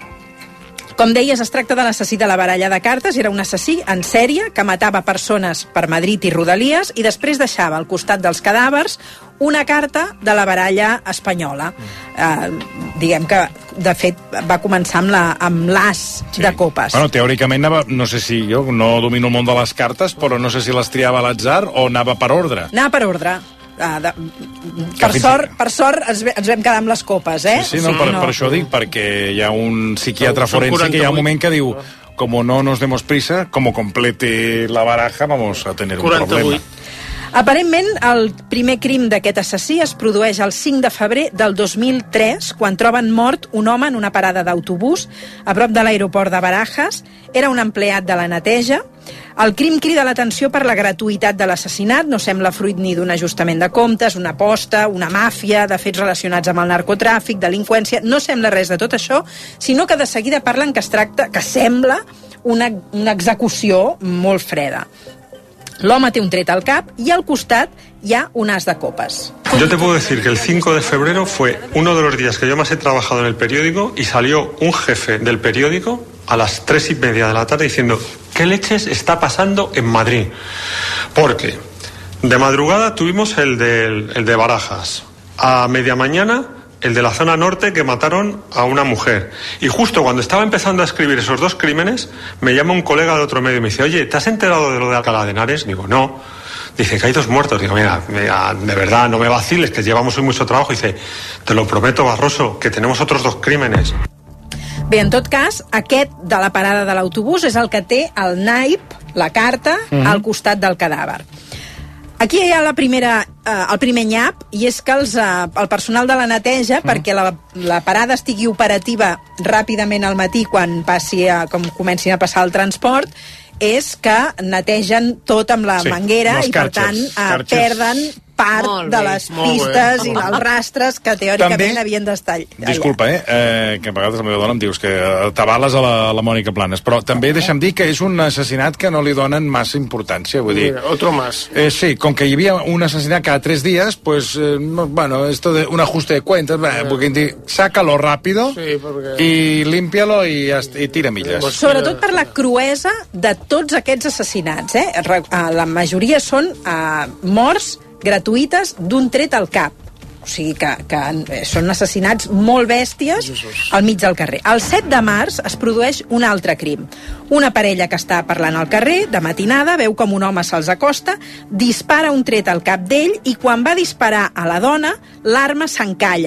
Com deies, es tracta de l'assassí de la baralla de cartes. Era un assassí en sèrie que matava persones per Madrid i Rodalies i després deixava al costat dels cadàvers una carta de la baralla espanyola. Uh, diguem que, de fet, va començar amb la amb l'as sí. de copes. Bueno, teòricament anava, no sé si jo no domino el món de les cartes, però no sé si les triava a l'atzar o anava per ordre. Anava per ordre. Uh, de, per, sort, per sort ens, ens vam quedar amb les copes, eh? Sí, sí, no, per, no. per això dic, perquè hi ha un psiquiatre Són forense que hi ha un quaranta-vuit. moment que diu como no nos demos prisa, como complete la baraja, vamos a tener un problema. Aparentment, el primer crim d'aquest assassí es produeix el cinc de febrer del dos mil tres, quan troben mort un home en una parada d'autobús a prop de l'aeroport de Barajas. Era un empleat de la neteja. El crim crida l'atenció per la gratuïtat de l'assassinat. No sembla fruit ni d'un ajustament de comptes, una aposta, una màfia, de fets relacionats amb el narcotràfic, delinqüència. No sembla res de tot això, sinó que de seguida parlen que es tracta, que sembla una, una execució molt freda. L'home té un tret al cap i al costat hi ha un as de copes. Yo te puedo decir que el cinco de febrero fue uno de los días que yo más he trabajado en el periódico y salió un jefe del periódico a las tres y media de la tarde diciendo ¿qué leches está pasando en Madrid? Porque de madrugada tuvimos el, del, el de Barajas, a media mañana el de la zona norte que mataron a una mujer. Y justo cuando estaba empezando a escribir esos dos crímenes, me llama un colega de otro medio y me dice, oye, ¿te has enterado de lo de Alcalá de Henares? Digo, no. Dice que hay dos muertos. Digo, mira, mira, de verdad, no me vaciles, que llevamos hoy mucho trabajo. Dice, te lo prometo, Barroso, que tenemos otros dos crímenes. Bé, en tot cas, aquest de la parada de l'autobús és el que té el naip, la carta, Mhm. al costat del cadàver. Aquí hi ha la primera, eh, el primer nyap, i és que els, eh, el personal de la neteja, mm. perquè la, la parada estigui operativa ràpidament al matí quan passi a, com comencin a passar el transport, és que netegen tot amb la Sí, manguera les i, per carxes, tant, eh, carxes. perden part Molt de bé, les molt bé. pistes i els rastres que teòricament També- havien d'estar allà. Disculpa, eh, eh, que a vegades la meva dona em dius que eh, t'avales a la, a la Mònica Planes, però també deixa'm dir que és un assassinat que no li donen massa importància, vull dir... Mira, otro más. Eh, sí, com que hi havia un assassinat cada tres días, pues, eh, no, bueno, esto de un ajuste de cuentas, eh, porque dir, sácalo rápido Sí, perquè... y límpialo y, hasta- y tira milles. Sobretot per la cruesa de tots aquests assassinats. Eh? Re- eh, La majoria són eh, morts gratuïtes d'un tret al cap. O sigui que, que són assassinats molt bèsties al mig del carrer. El set de març es produeix un altre crim. Una parella que està parlant al carrer, de matinada, veu com un home se'ls acosta, dispara un tret al cap d'ell i quan va disparar a la dona, l'arma s'encalla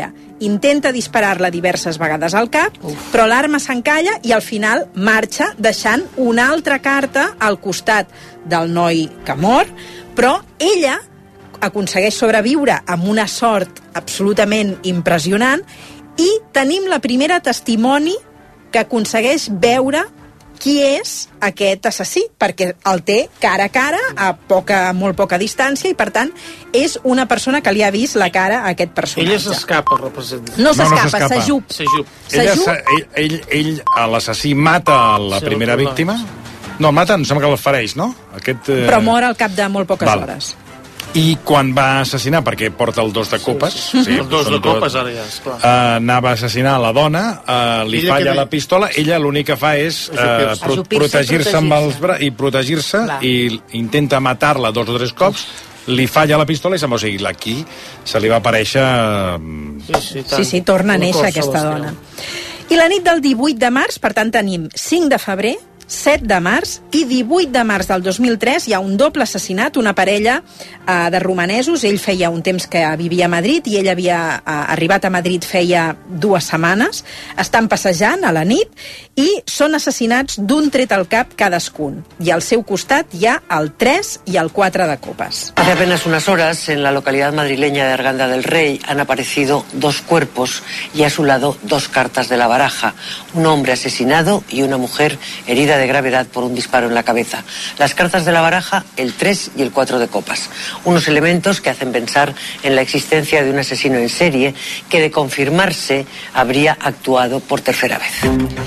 intenta disparar-la diverses vegades al cap, Uf. però l'arma s'encalla i al final marxa deixant una altra carta al costat del noi que mor, però ella aconsegueix sobreviure amb una sort absolutament impressionant i tenim la primera testimoni que aconsegueix veure qui és aquest assassí, perquè el té cara a cara, a poca, molt poca distància, i per tant és una persona que li ha vist la cara a aquest personatge. Ella s'escapa, representa. No s'escapa, no, no s'ajup. Ell, ell, ell l'assassí mata la sí, primera víctima? No, el mata, em sembla que el fereix, no? Aquest, eh... Però mor al cap de molt poques Val. hores. I quan va assassinar, perquè porta el dos de copes... Sí, sí. Sí, el dos de copes, ara ja, esclar. Uh, anava a assassinar la dona, uh, li ella falla que... la pistola, ella l'únic que fa és uh, pro protegir-se amb els bra... i protegir-se i intenta matar-la dos o tres cops, li falla la pistola i se'n va. O sigui, aquí se li va aparèixer... Sí, sí, sí, sí, torna a néixer aquesta dona. I la nit del divuit de març, per tant, tenim cinc de febrer, set de març i divuit de març del dos mil tres hi ha un doble assassinat, una parella eh, de romanesos. Ell feia un temps que vivia a Madrid i ell havia eh, arribat a Madrid feia dues setmanes. Estan passejant a la nit i són assassinats d'un tret al cap cadascun. I al seu costat hi ha el tres i el quatre de copes. Hace apenas unas horas, en la localidad madrileña de Arganda del Rey, han aparecido dos cuerpos y a su lado dos cartas de la baraja. Un hombre asesinado y una mujer herida de gravedad por un disparo en la cabeza. Las cartas de la baraja, el tres y el cuatro de copas. Unos elementos que hacen pensar en la existencia de un asesino en serie que, de confirmarse, habría actuado por tercera vez.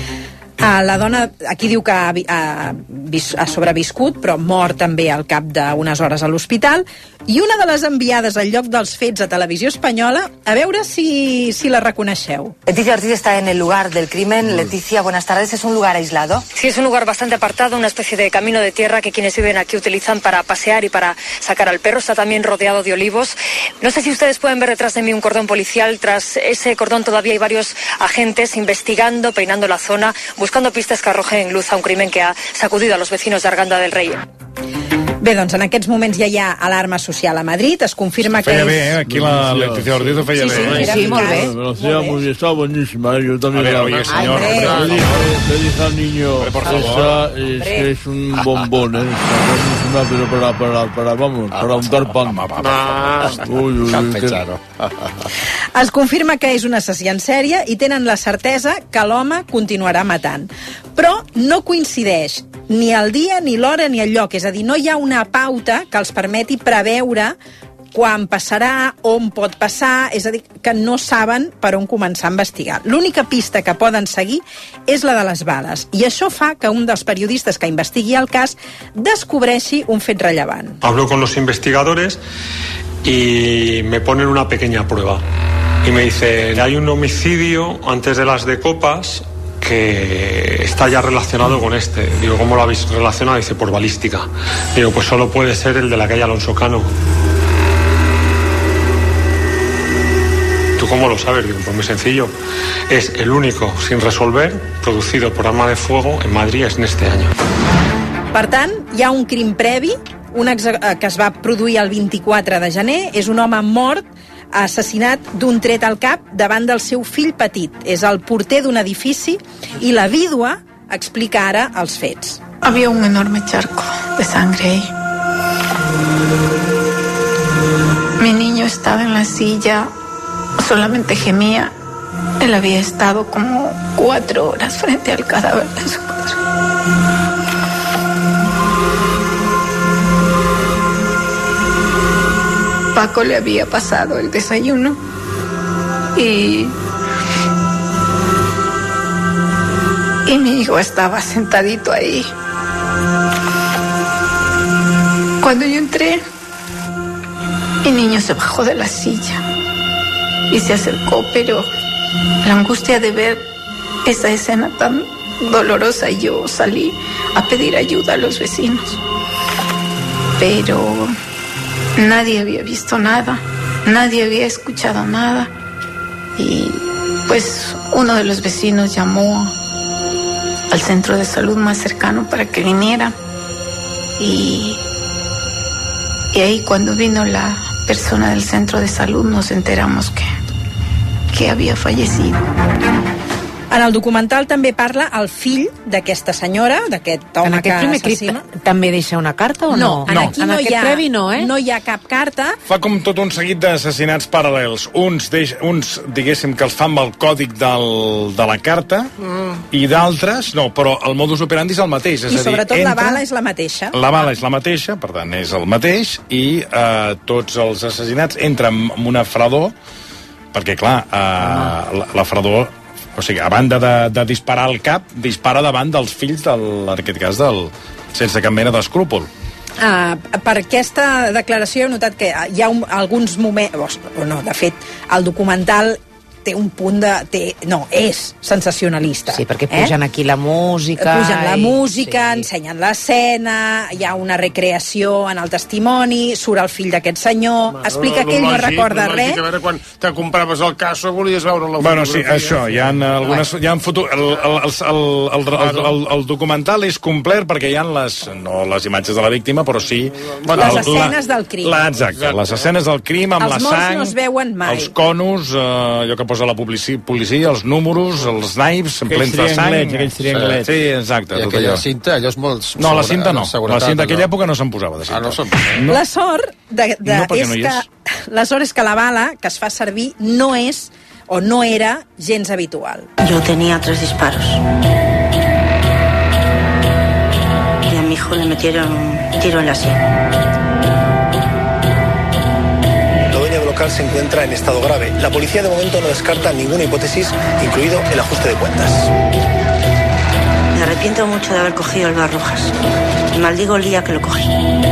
Uh, la dona, aquí diu que ha, ha, ha sobreviscut, però mor també al cap d'unes hores a l'hospital, i una de les enviades al lloc dels fets a Televisió Espanyola, a veure si, si la reconeixeu. Leticia Ortiz está en el lugar del crimen. Leticia, buenas tardes. ¿Es un lugar aislado? Sí, es un lugar bastante apartado, una especie de camino de tierra que quienes viven aquí utilizan para pasear y para sacar al perro. Está también rodeado de olivos. No sé si ustedes pueden ver detrás de mí un cordón policial. Tras ese cordón todavía hay varios agentes investigando, peinando la zona, buscando pistas que arrojen luz a un crimen que ha sacudido a los vecinos de Arganda del Rey. Bé, doncs en aquests moments ja hi ha alarma social a Madrid, es confirma que feia és... bé, eh? Aquí la Leticia Ortiz ho feia sí, sí, bé. Sí, sí, molt bé. Lo hacía muy bien, está buenísima, ¿eh? Yo también. A ver, oye, señor. Le dije, le dije al niño, esa es que es un bombón, ¿eh? Está buenísima, pero para, para, para, vamos, para untar pan. Uy, uy, que... Es confirma que és un assassí en sèrie i tenen la certesa que l'home continuarà matant. Però no coincideix ni el dia, ni l'hora, ni el lloc. És a dir, no hi ha una pauta que els permeti preveure quan passarà, on pot passar, és a dir, que no saben per on començar a investigar. L'única pista que poden seguir és la de les bales, i això fa que un dels periodistes que investigui el cas descobreixi un fet rellevant. Hablo con los investigadores y me ponen una pequeña prueba. Y me dicen, hay un homicidio antes de las de copas que está ya relacionado con este. Digo, ¿cómo lo habéis relacionado? Dice, por balística. Digo, pues solo puede ser el de la calle Alonso Cano. ¿Tú cómo lo sabes? Digo, pues muy sencillo. Es el único sin resolver producido por arma de fuego en Madrid en este año. Per tant, hi ha un crim previ, un que es va produir el vint-i-quatre de gener. És un home mort assassinat d'un tret al cap davant del seu fill petit. És el porter d'un edifici i la vídua explica ara els fets. Había un enorme charco de sangre ahí. Mi niño estaba en la silla, solamente gemía. Él había estado como cuatro horas frente al cadáver de su padre. Paco le había pasado el desayuno y, y mi hijo estaba sentadito ahí. Cuando yo entré, mi niño se bajó de la silla y se acercó, pero la angustia de ver esa escena tan dolorosa, y yo salí a pedir ayuda a los vecinos. Pero nadie había visto nada, nadie había escuchado nada. Y pues uno de los vecinos llamó al centro de salud más cercano para que viniera. Y, y ahí cuando vino la persona del centro de salud nos enteramos que, que había fallecido. En el documental també parla el fill d'aquesta senyora, d'aquest home en aquest que primer assassina. clip també deixa una carta o no? No, aquí en no, aquest hi ha, previ no, eh? no hi ha cap carta. Fa com tot un seguit d'assassinats paral·lels. Uns, deix, uns diguéssim, que els fan amb el còdic del, de la carta mm. i d'altres, no, però el modus operandi és el mateix. És I a dir, sobretot entra, la bala és la mateixa. La bala és la mateixa, per tant, és el mateix, i eh, tots els assassinats entren en una fredor, perquè, clar, eh, la, la fredor... O sigui, a banda de, de disparar al cap, dispara davant dels fills, del, en aquest cas, del, sense cap mena d'escrúpol. Uh, per aquesta declaració he notat que hi ha un, alguns moments... O no, de fet, el documental té un punt de... Té, no, és sensacionalista. Sí, perquè pugen eh? aquí la música... Pugen la i... música, sí. ensenyen l'escena, hi ha una recreació en el testimoni, surt el fill d'aquest senyor, bueno, explica que ell no recorda res. A veure, quan te compraves el caso volies veure la bueno, sí, això, hi ha algunes... Hi ha foto... el, el, el, el, el, el, el documental és complet perquè hi ha les... no les imatges de la víctima, però sí... Bueno, les escenes la, del crim. La, exacte, les escenes del crim amb els la sang... Els morts no es veuen mai. Els conos, eh, allò que posa la policia, policia, els números, els naips, plens de sang... Aquells trianglets. Sí, exacte, I tot aquella allò. cinta, allò és molt... No, la cinta no. La cinta d'aquella allò. època no se'n posava de cinta. Ah, no se'n posava. No. La sort de, de, no, és, no que, és. la sort és que la bala que es fa servir no és o no era gens habitual. Yo tenía tres disparos. Y a mi hijo le metieron un tiro en la sien. La dueña del local se encuentra en estado grave. La policía de momento no descarta ninguna hipótesis, incluido el ajuste de cuentas. Me arrepiento mucho de haber cogido el Bar Rojas. Y maldigo el día que lo cogí.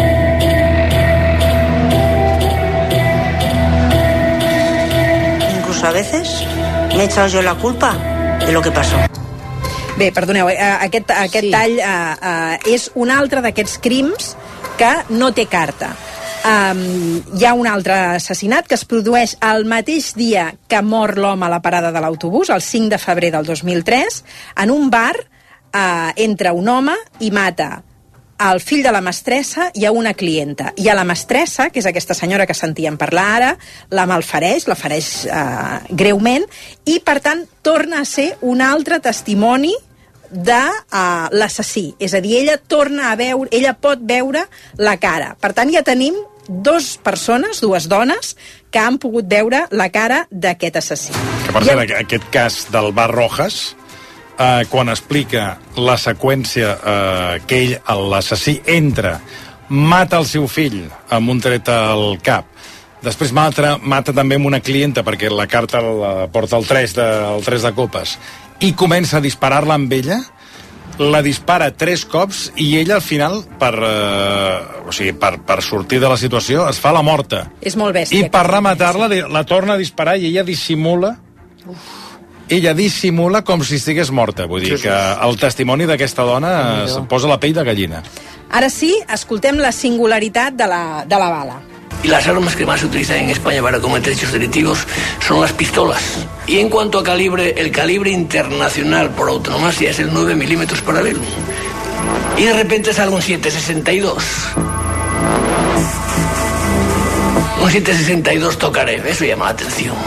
Incluso a veces me he echado yo la culpa de lo que pasó. Bé, perdoneu, eh, aquest, aquest sí. tall eh, eh, és un altre d'aquests crims que no té carta. Um, hi ha un altre assassinat que es produeix el mateix dia que mor l'home a la parada de l'autobús, el cinc de febrer del dos mil tres, en un bar uh, entra un home i mata el fill de la mestressa i a una clienta. I a la mestressa, que és aquesta senyora que sentíem parlar ara, la malfereix, la fereix uh, greument, i per tant torna a ser un altre testimoni de uh, l'assassí. És a dir, ella torna a veure, ella pot veure la cara. Per tant, ja tenim dues persones, dues dones, que han pogut veure la cara d'aquest assassí. Que per cert, el... aquest cas del Bar Rojas, eh, quan explica la seqüència eh, que ell, l'assassí, entra, mata el seu fill amb un tret al cap, després mata, mata també amb una clienta perquè la carta la porta el tres de, el tres de copes, i comença a disparar-la amb ella, la dispara tres cops i ella al final per, eh, o sigui, per, per sortir de la situació es fa la morta. És molt bèstia. I per rematar-la la torna a disparar i ella dissimula Uf. ella dissimula com si estigués morta. Vull dir sí, sí. que el testimoni d'aquesta dona es posa la pell de gallina. Ara sí, escoltem la singularitat de la, de la bala. Y las armas que más se utilizan en España para cometer hechos delictivos son las pistolas. Y en cuanto a calibre, el calibre internacional por autonomasia es el nueve milímetros paralelo. Y de repente sale un siete sesenta y dos. Un siete sesenta y dos Tokarev, eso llama la atención.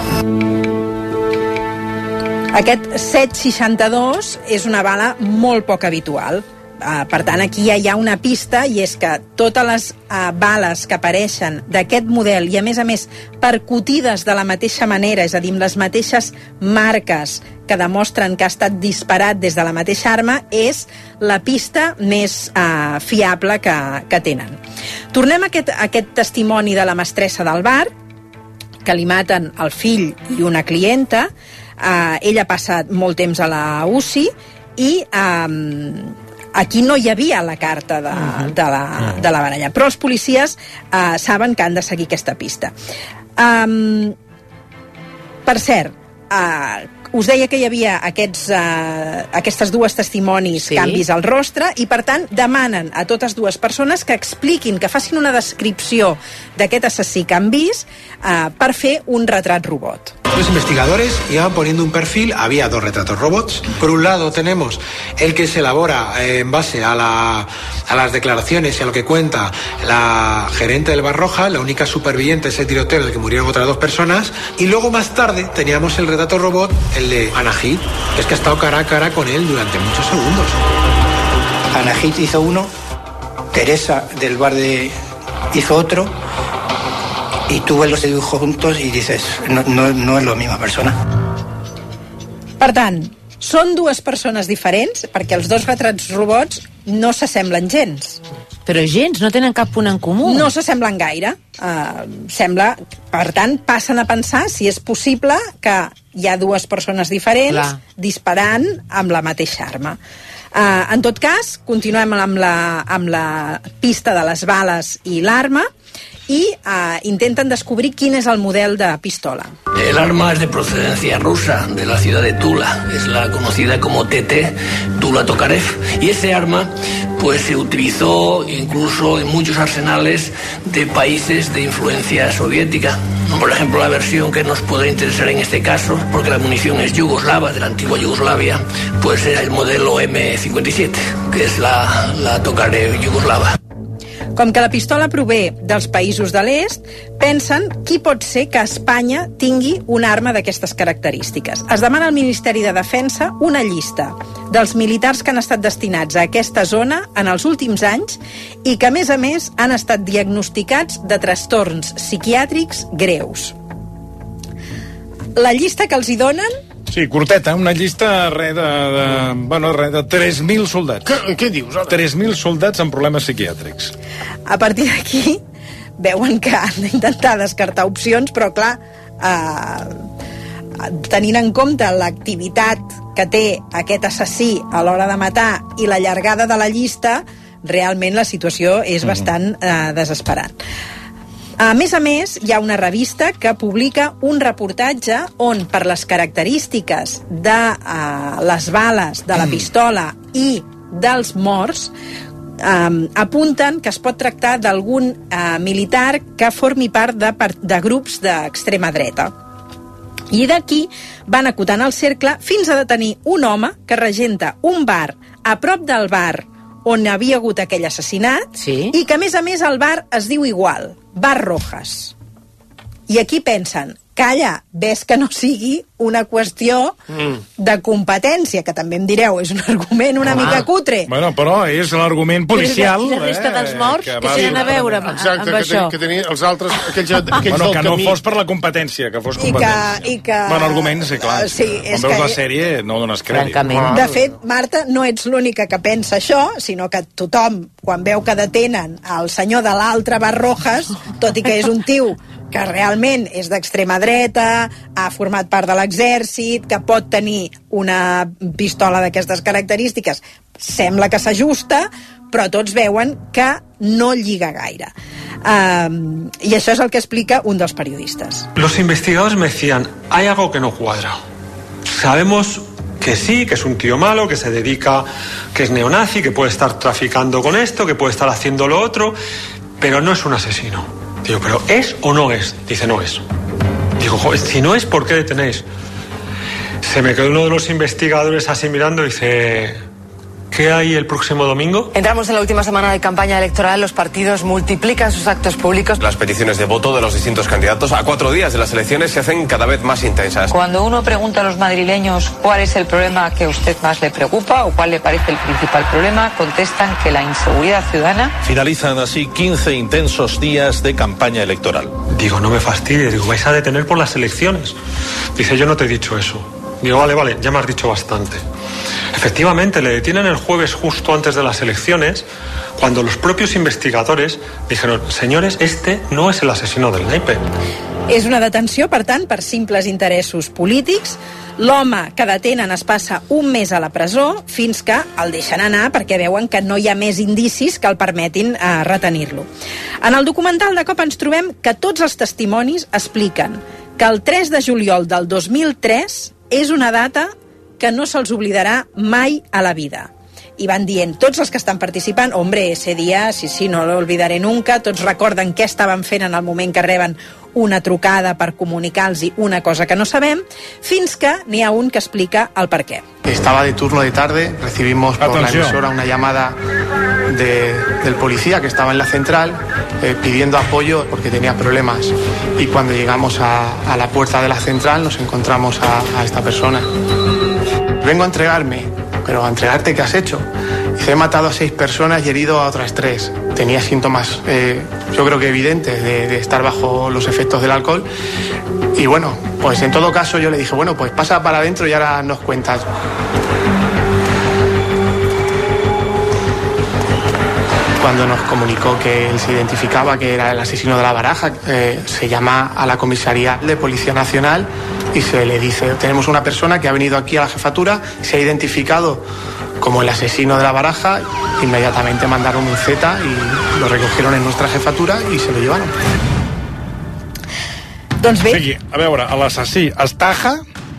Aquest set seixanta-dos és una bala molt poc habitual. Uh, per tant, aquí ja hi ha una pista, i és que totes les uh, bales que apareixen d'aquest model, i a més a més percutides de la mateixa manera, és a dir, amb les mateixes marques que demostren que ha estat disparat des de la mateixa arma, és la pista més uh, fiable que, que tenen. Tornem a aquest, a aquest testimoni de la mestressa del bar, que li maten el fill i una clienta. Uh, ella ha passat molt temps a la U C I i... Um, aquí no hi havia la carta de, de, la, de la baralla, però els policies uh, saben que han de seguir aquesta pista. Um, per cert, uh, us deia que hi havia aquests, uh, aquestes dues testimonis, sí. canvis al rostre, i per tant demanen a totes dues persones que expliquin, que facin una descripció d'aquest assassí que han vist uh, per fer un retrat robot. Los investigadores iban poniendo un perfil, había dos retratos robots. Por un lado tenemos el que se elabora eh, en base a, la, a las declaraciones y a lo que cuenta la gerente del Bar Roja, la única superviviente de ese tiroteo en el que murieron otras dos personas. Y luego más tarde teníamos el retrato robot, el de Anahit, que es que ha estado cara a cara con él durante muchos segundos. Anahit hizo uno, Teresa del bar de hizo otro, y tú ves los dibujos juntos y dices, no, no, no és la misma persona. Per tant, són dues persones diferents, perquè els dos retrats robots no s'assemblen gens. Però gens, no tenen cap punt en comú. No s'assemblen gaire. Uh, sembla, per tant, passen a pensar si és possible que hi ha dues persones diferents Clar. disparant amb la mateixa arma. Uh, en tot cas, continuem amb la, amb la pista de les bales i l'arma, y uh, intentan descubrir quién es el modelo de pistola. El arma es de procedencia rusa, de la ciudad de Tula. Es la conocida como T T, Tula Tokarev. Y ese arma pues se utilizó incluso en muchos arsenales de países de influencia soviética. Por ejemplo, la versión que nos puede interesar en este caso, porque la munición es yugoslava, de la antigua Yugoslavia, pues era el modelo M cincuenta y siete, que es la, la Tokarev yugoslava. Com que la pistola prové dels països de l'est, pensen qui pot ser que Espanya tingui una arma d'aquestes característiques. Es demana al Ministeri de Defensa una llista dels militars que han estat destinats a aquesta zona en els últims anys i que, a més a més, han estat diagnosticats de trastorns psiquiàtrics greus. La llista que els hi donen... Sí, curteta, una llista re de, de, bueno, re de tres mil soldats. Què, què dius ara? tres mil soldats amb problemes psiquiàtrics. A partir d'aquí veuen que han d'intentar descartar opcions, però clar, eh, tenint en compte l'activitat que té aquest assassí a l'hora de matar i la llargada de la llista, realment la situació és mm-hmm. bastant eh, desesperant. A més a més, hi ha una revista que publica un reportatge on, per les característiques de uh, les bales de la pistola i dels morts, um, apunten que es pot tractar d'algun uh, militar que formi part de, de grups d'extrema dreta. I d'aquí van acotant el cercle fins a detenir un home que regenta un bar a prop del bar on havia hagut aquell assassinat sí. i que, a més a més, el bar es diu igual, Bar Rojas. I aquí pensen, calla, ves que no sigui una qüestió mm. de competència, que també em direu, és un argument una ah, mica cutre. Bueno, però és l'argument policial. I la resta eh, dels morts, que, que tenen a veure amb, Exacte, amb que això. Exacte, que tenien els altres, aquells, aquells bueno, del que camí. no fos per la competència, que fos competència. I que, i que... Bueno, argument, sí, clar. Uh, sí, Quan veus que... la sèrie no dones crèdit. Ah. De fet, Marta, no ets l'única que pensa això, sinó que tothom, quan veu que detenen el senyor de l'altre Bar Rojas, tot i que és un tio que realment és d'extrema dreta, ha format part de l'exèrcit, que pot tenir una pistola d'aquestes característiques, sembla que s'ajusta, però tots veuen que no lliga gaire. Um, I això és el que explica un dels periodistes. Los investigadores me decían, hay algo que no cuadra. Sabemos que sí, que es un tío malo, que se dedica, que es neonazi, que puede estar traficando con esto, que puede estar haciendo lo otro, pero no es un asesino. Digo, ¿pero es o no es? Dice, no es. Digo, joder, si no es, ¿por qué detenéis? Se me quedó uno de los investigadores así mirando y dice... ¿Qué hay el próximo domingo? Entramos en la última semana de campaña electoral. Los partidos multiplican sus actos públicos. Las peticiones de voto de los distintos candidatos a cuatro días de las elecciones se hacen cada vez más intensas. Cuando uno pregunta a los madrileños cuál es el problema que a usted más le preocupa o cuál le parece el principal problema, contestan que la inseguridad ciudadana. Finalizan así quince intensos días de campaña electoral. Digo, no me fastidies, digo, vais a detener por las elecciones. Dice, yo no te he dicho eso. Digo, vale, vale, ya me has dicho bastante. Efectivamente, le detienen el jueves justo antes de las elecciones, cuando los propios investigadores dijeron, señores, este no es el asesino del naipe. És una detenció, per tant, per simples interessos polítics. L'home que detenen es passa un mes a la presó fins que el deixen anar perquè veuen que no hi ha més indicis que el permetin eh, retenir-lo. En el documental de cop ens trobem que tots els testimonis expliquen que el tres de juliol del dos mil tres és una data que no se'ls oblidarà mai a la vida. i van dient, tots els que estan participant, hombre, ese dia, sí, sí, no lo olvidaré nunca, tots recorden què estaven fent en el moment que reben una trucada per comunicar-los una cosa que no sabem, fins que n'hi ha un que explica el per què. Estaba de turno de tarde, recibimos por Atención. la emisora una llamada de, del policía que estaba en la central eh, pidiendo apoyo porque tenía problemas, y cuando llegamos a, a la puerta de la central nos encontramos a, a esta persona. Vengo a entregarme, pero ¿a entregarte qué has hecho? Dice, he matado a seis personas y herido a otras tres. Tenía síntomas, eh, yo creo que evidentes, de, de estar bajo los efectos del alcohol. Y bueno, pues en todo caso yo le dije, bueno, pues pasa para adentro y ahora nos cuentas. Cuando nos comunicó que él se identificaba, que era el asesino de La Baraja, eh, se llama a la comisaría de Policía Nacional y se le dice, tenemos una persona que ha venido aquí a la jefatura, se ha identificado como el asesino de La Baraja. Inmediatamente mandaron un Z y lo recogieron en nuestra jefatura i se lo llevaron. Doncs bé... O sigui, a veure, l'assassí es taja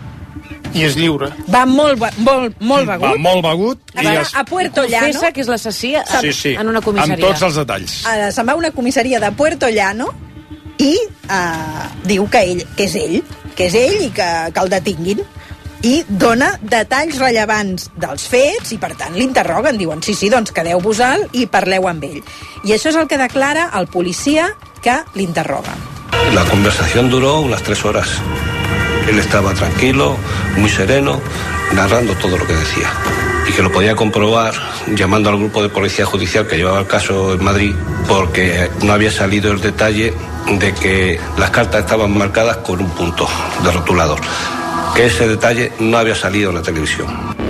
i és lliure. Va molt, molt, molt begut. Va molt begut. A, i es... a Puerto Llano... Confessa que és l'assassí sí, sí, en una comissaria. amb tots els detalls. Uh, se'n va a una comissaria de Puerto Llano i uh, diu que, ell, que és ell, que és ell i que, que el detinguin. I dona detalls rellevants dels fets i, per tant, l'interroguen. Diuen, sí, sí, doncs quedeu-vos-al i parleu amb ell. I això és el que declara el policia que l'interroga. La conversación duró unas tres horas. Él estaba tranquilo, muy sereno, narrando todo lo que decía. Y que lo podía comprobar llamando al grupo de policía judicial que llevaba el caso en Madrid, porque no había salido el detalle de que las cartas estaban marcadas con un punto de rotulador. Que ese detalle no había salido en la televisió.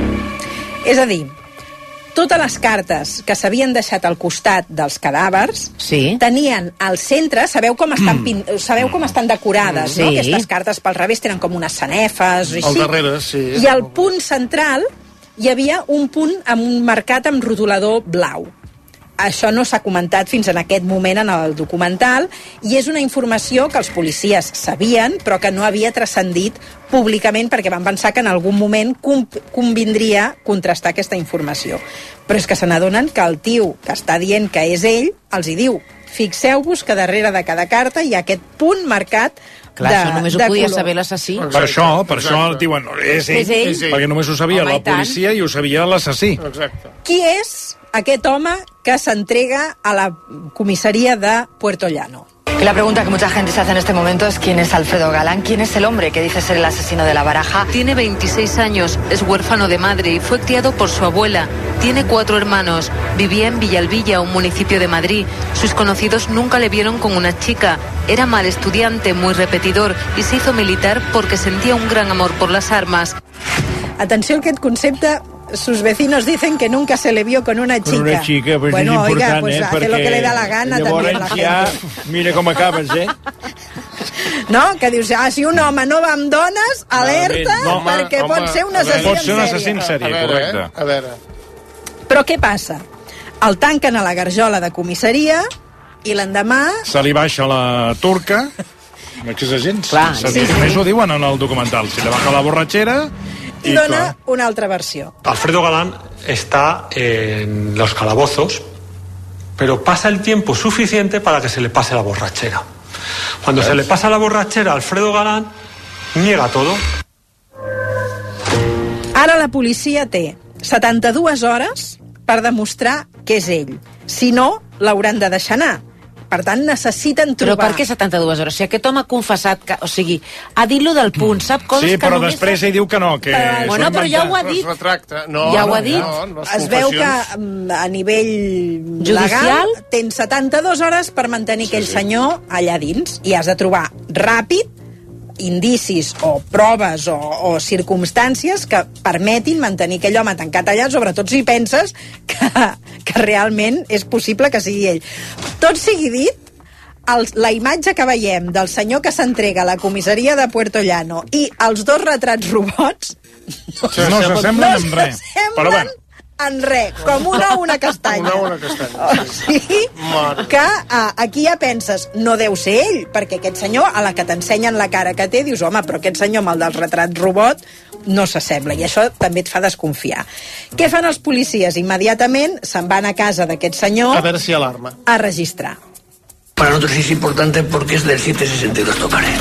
És a dir, totes les cartes que s'havien deixat al costat dels cadàvers sí. tenien al centre, sabeu com estan, pin... sabeu com estan decorades, sí. no? Aquestes cartes pel revés tenen com unes sanefes i, al darrere, sí. I al punt central hi havia un punt amb un marcat amb rotulador blau. Això no s'ha comentat fins en aquest moment en el documental i és una informació que els policies sabien però que no havia transcendit públicament perquè van pensar que en algun moment convindria contrastar aquesta informació. Però és que se n'adonen que el tio que està dient que és ell els hi diu, fixeu-vos que darrere de cada carta hi ha aquest punt marcat. Clar, de, això només ho podia color. Saber l'assassí. Per això, per Exacte. Això diuen, és ell, és ell, perquè només ho sabia Home, la policia i ho sabia l'assassí. Exacte. Qui és aquest home que s'entrega a la comissaria de Puerto Llano? La pregunta que mucha gente se hace en este momento es ¿quién es Alfredo Galán? ¿Quién es el hombre que dice ser el asesino de La Baraja? Tiene veintiséis años, es huérfano de madre y fue criado por su abuela. Tiene cuatro hermanos. Vivía en Villalbilla, un municipio de Madrid. Sus conocidos nunca le vieron con una chica. Era mal estudiante, muy repetidor y se hizo militar porque sentía un gran amor por las armas. Atenció a aquest concepte. Sus vecinos dicen que nunca se le vio con una chica. Con una chica, pues bueno, és important, oiga, pues eh? hace lo que le da la gana també la ja, gente. Mira com acabes, eh? No, que dius, ah, si un home no va amb dones, alerta, no, home, perquè home, pot ser un assassí en sèrie. Pot ser un assassí en sèrie, veure, correcte. Eh? A veure. Però què passa? El tanquen a la garjola de comissaria i l'endemà... Se li baixa la turca. No és gens. Clar, sí, sí. Més ho diuen en el documental. Se li baja la borratxera... I, y dona clar. Una altra versió. Alfredo Galán está en los calabozos, pero pasa el tiempo suficiente para que se le pase la borrachera. Cuando se le pasa la borrachera a Alfredo Galán, niega todo. Ara la policia té setanta-dues hores per demostrar que és ell. Si no, l'hauran de deixar anar. Per tant, necessiten trobar... Però per què setanta-dues hores? Si aquest home ha confessat que... O sigui, ha dit lo del punt, sap coses sí, que però només... després ell diu que no, que... Uh, bueno, però ja ho ha dit. No, ja ho ha no, dit. No, no, es veu que a nivell judicial legal tens setanta-dues hores per mantenir sí, aquell sí. senyor allà dins i has de trobar ràpid indicis o proves o, o circumstàncies que permetin mantenir aquell home tancat allà, sobretot si penses que, que realment és possible que sigui ell. Tot sigui dit, el, la imatge que veiem del senyor que s'entrega a la comissaria de Puerto Llano i els dos retrats robots no, no s'assemblen en res. Però bueno. En res, com una o una castanya. Una o una castanya. O sigui, que uh, aquí ja penses, no deu ser ell, perquè aquest senyor, a la que t'ensenyen la cara que té, dius, home, però aquest senyor amb el del retrat robot, no s'assembla, i això també et fa desconfiar. Què fan els policies? Immediatament se'n van a casa d'aquest senyor a veure si alarma, a registrar. Para nosotros es importante porque es del siete sesenta y dos Tokarev.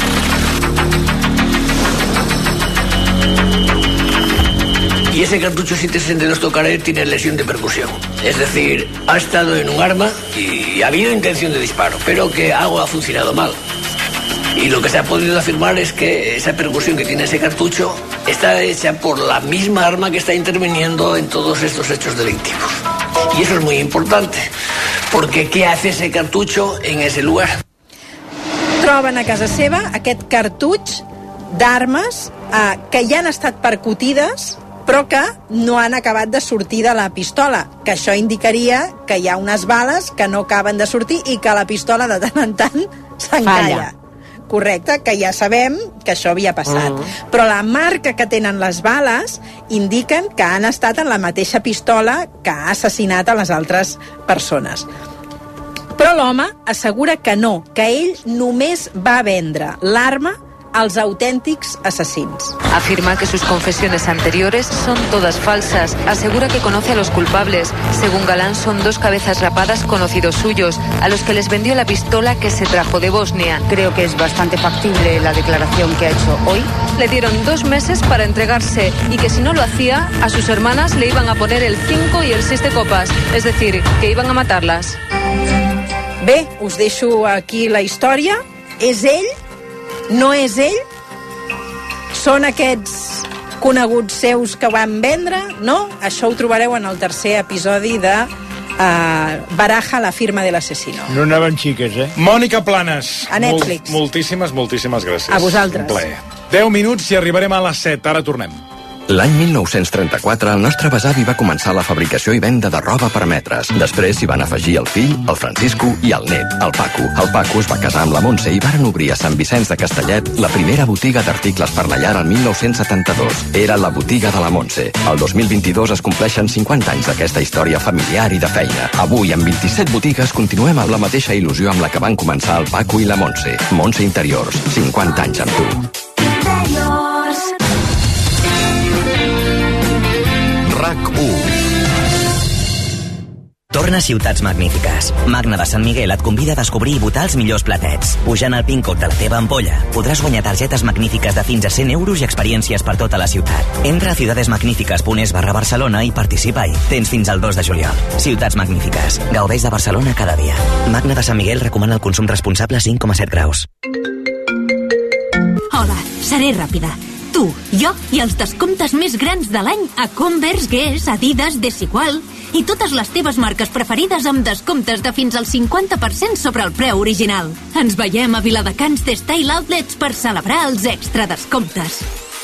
Y ese cartucho siete sesenta y dos Tokarev tiene lesión de percusión. Es decir, ha estado en un arma y ha habido intención de disparo, pero que algo ha funcionado mal. Y lo que se ha podido afirmar es que esa percusión que tiene ese cartucho está hecha por la misma arma que está interviniendo en todos estos hechos delictivos. Y eso es muy importante, porque ¿qué hace ese cartucho en ese lugar? Troben a casa seva aquest cartutx d'armes eh, que ja han estat percutides però que no han acabat de sortir de la pistola, que això indicaria que hi ha unes bales que no acaben de sortir i que la pistola de tant en tant s'encalla. Correcte, que ja sabem que això havia passat. Mm. Però la marca que tenen les bales indiquen que han estat en la mateixa pistola que ha assassinat a les altres persones. Però l'home assegura que no, que ell només va vendre l'arma als auténticos asesinos. Afirma que sus confesiones anteriores son todas falsas. Asegura que conoce a los culpables. Según Galán, son dos cabezas rapadas conocidos suyos, a los que les vendió la pistola que se trajo de Bosnia. Creo que es bastante factible la declaración que ha hecho hoy. Le dieron dos meses para entregarse y que si no lo hacía, a sus hermanas le iban a poner el cinco y el seis de copas. Es decir, que iban a matarlas. Bé, us deixo aquí la història. És ell? No és ell? Són aquests coneguts seus que van vendre? No? Això ho trobareu en el tercer episodi de uh, Baraja, la firma de l'asesino. No anaven xiques, eh? Mònica Planes. A Netflix. Mol, moltíssimes, moltíssimes gràcies. A vosaltres. Un plaer. deu minuts i arribarem a les set. Ara tornem. L'any mil nou-cents trenta-quatre, el nostre besavi va començar la fabricació i venda de roba per metres. Després s'hi van afegir el fill, el Francisco i el net, el Paco. El Paco es va casar amb la Montse i varen obrir a Sant Vicenç de Castellet la primera botiga d'articles per la llar el mil nou-cents setanta-dos. Era la botiga de la Montse. El dos mil vint-i-dos es compleixen cinquanta anys d'aquesta història familiar i de feina. Avui, amb vint-i-set botigues, continuem amb la mateixa il·lusió amb la que van començar el Paco i la Montse. Montse Interiors, cinquanta anys amb tu. RAC u. Torna a Ciutats Magnífiques. Magna de Sant Miguel et convida a descobrir i votar els millors platets. Pujant al pin code de la teva ampolla, podràs guanyar targetes magnífiques de fins a cent euros i experiències per tota la ciutat. Entra a ciudadesmagníficas.es barra Barcelona i participa-hi. Tens fins al dos de juliol. Ciutats Magnífiques. Gaudeix de Barcelona cada dia. Magna de Sant Miguel recomana el consum responsable cinc coma set graus. Hola, seré ràpida. Tu, jo i els descomptes més grans de l'any a Converse, Guess, Adidas, Desigual i totes les teves marques preferides amb descomptes de fins al cinquanta per cent sobre el preu original. Ens veiem a Viladecans de Style Outlets per celebrar els extra descomptes.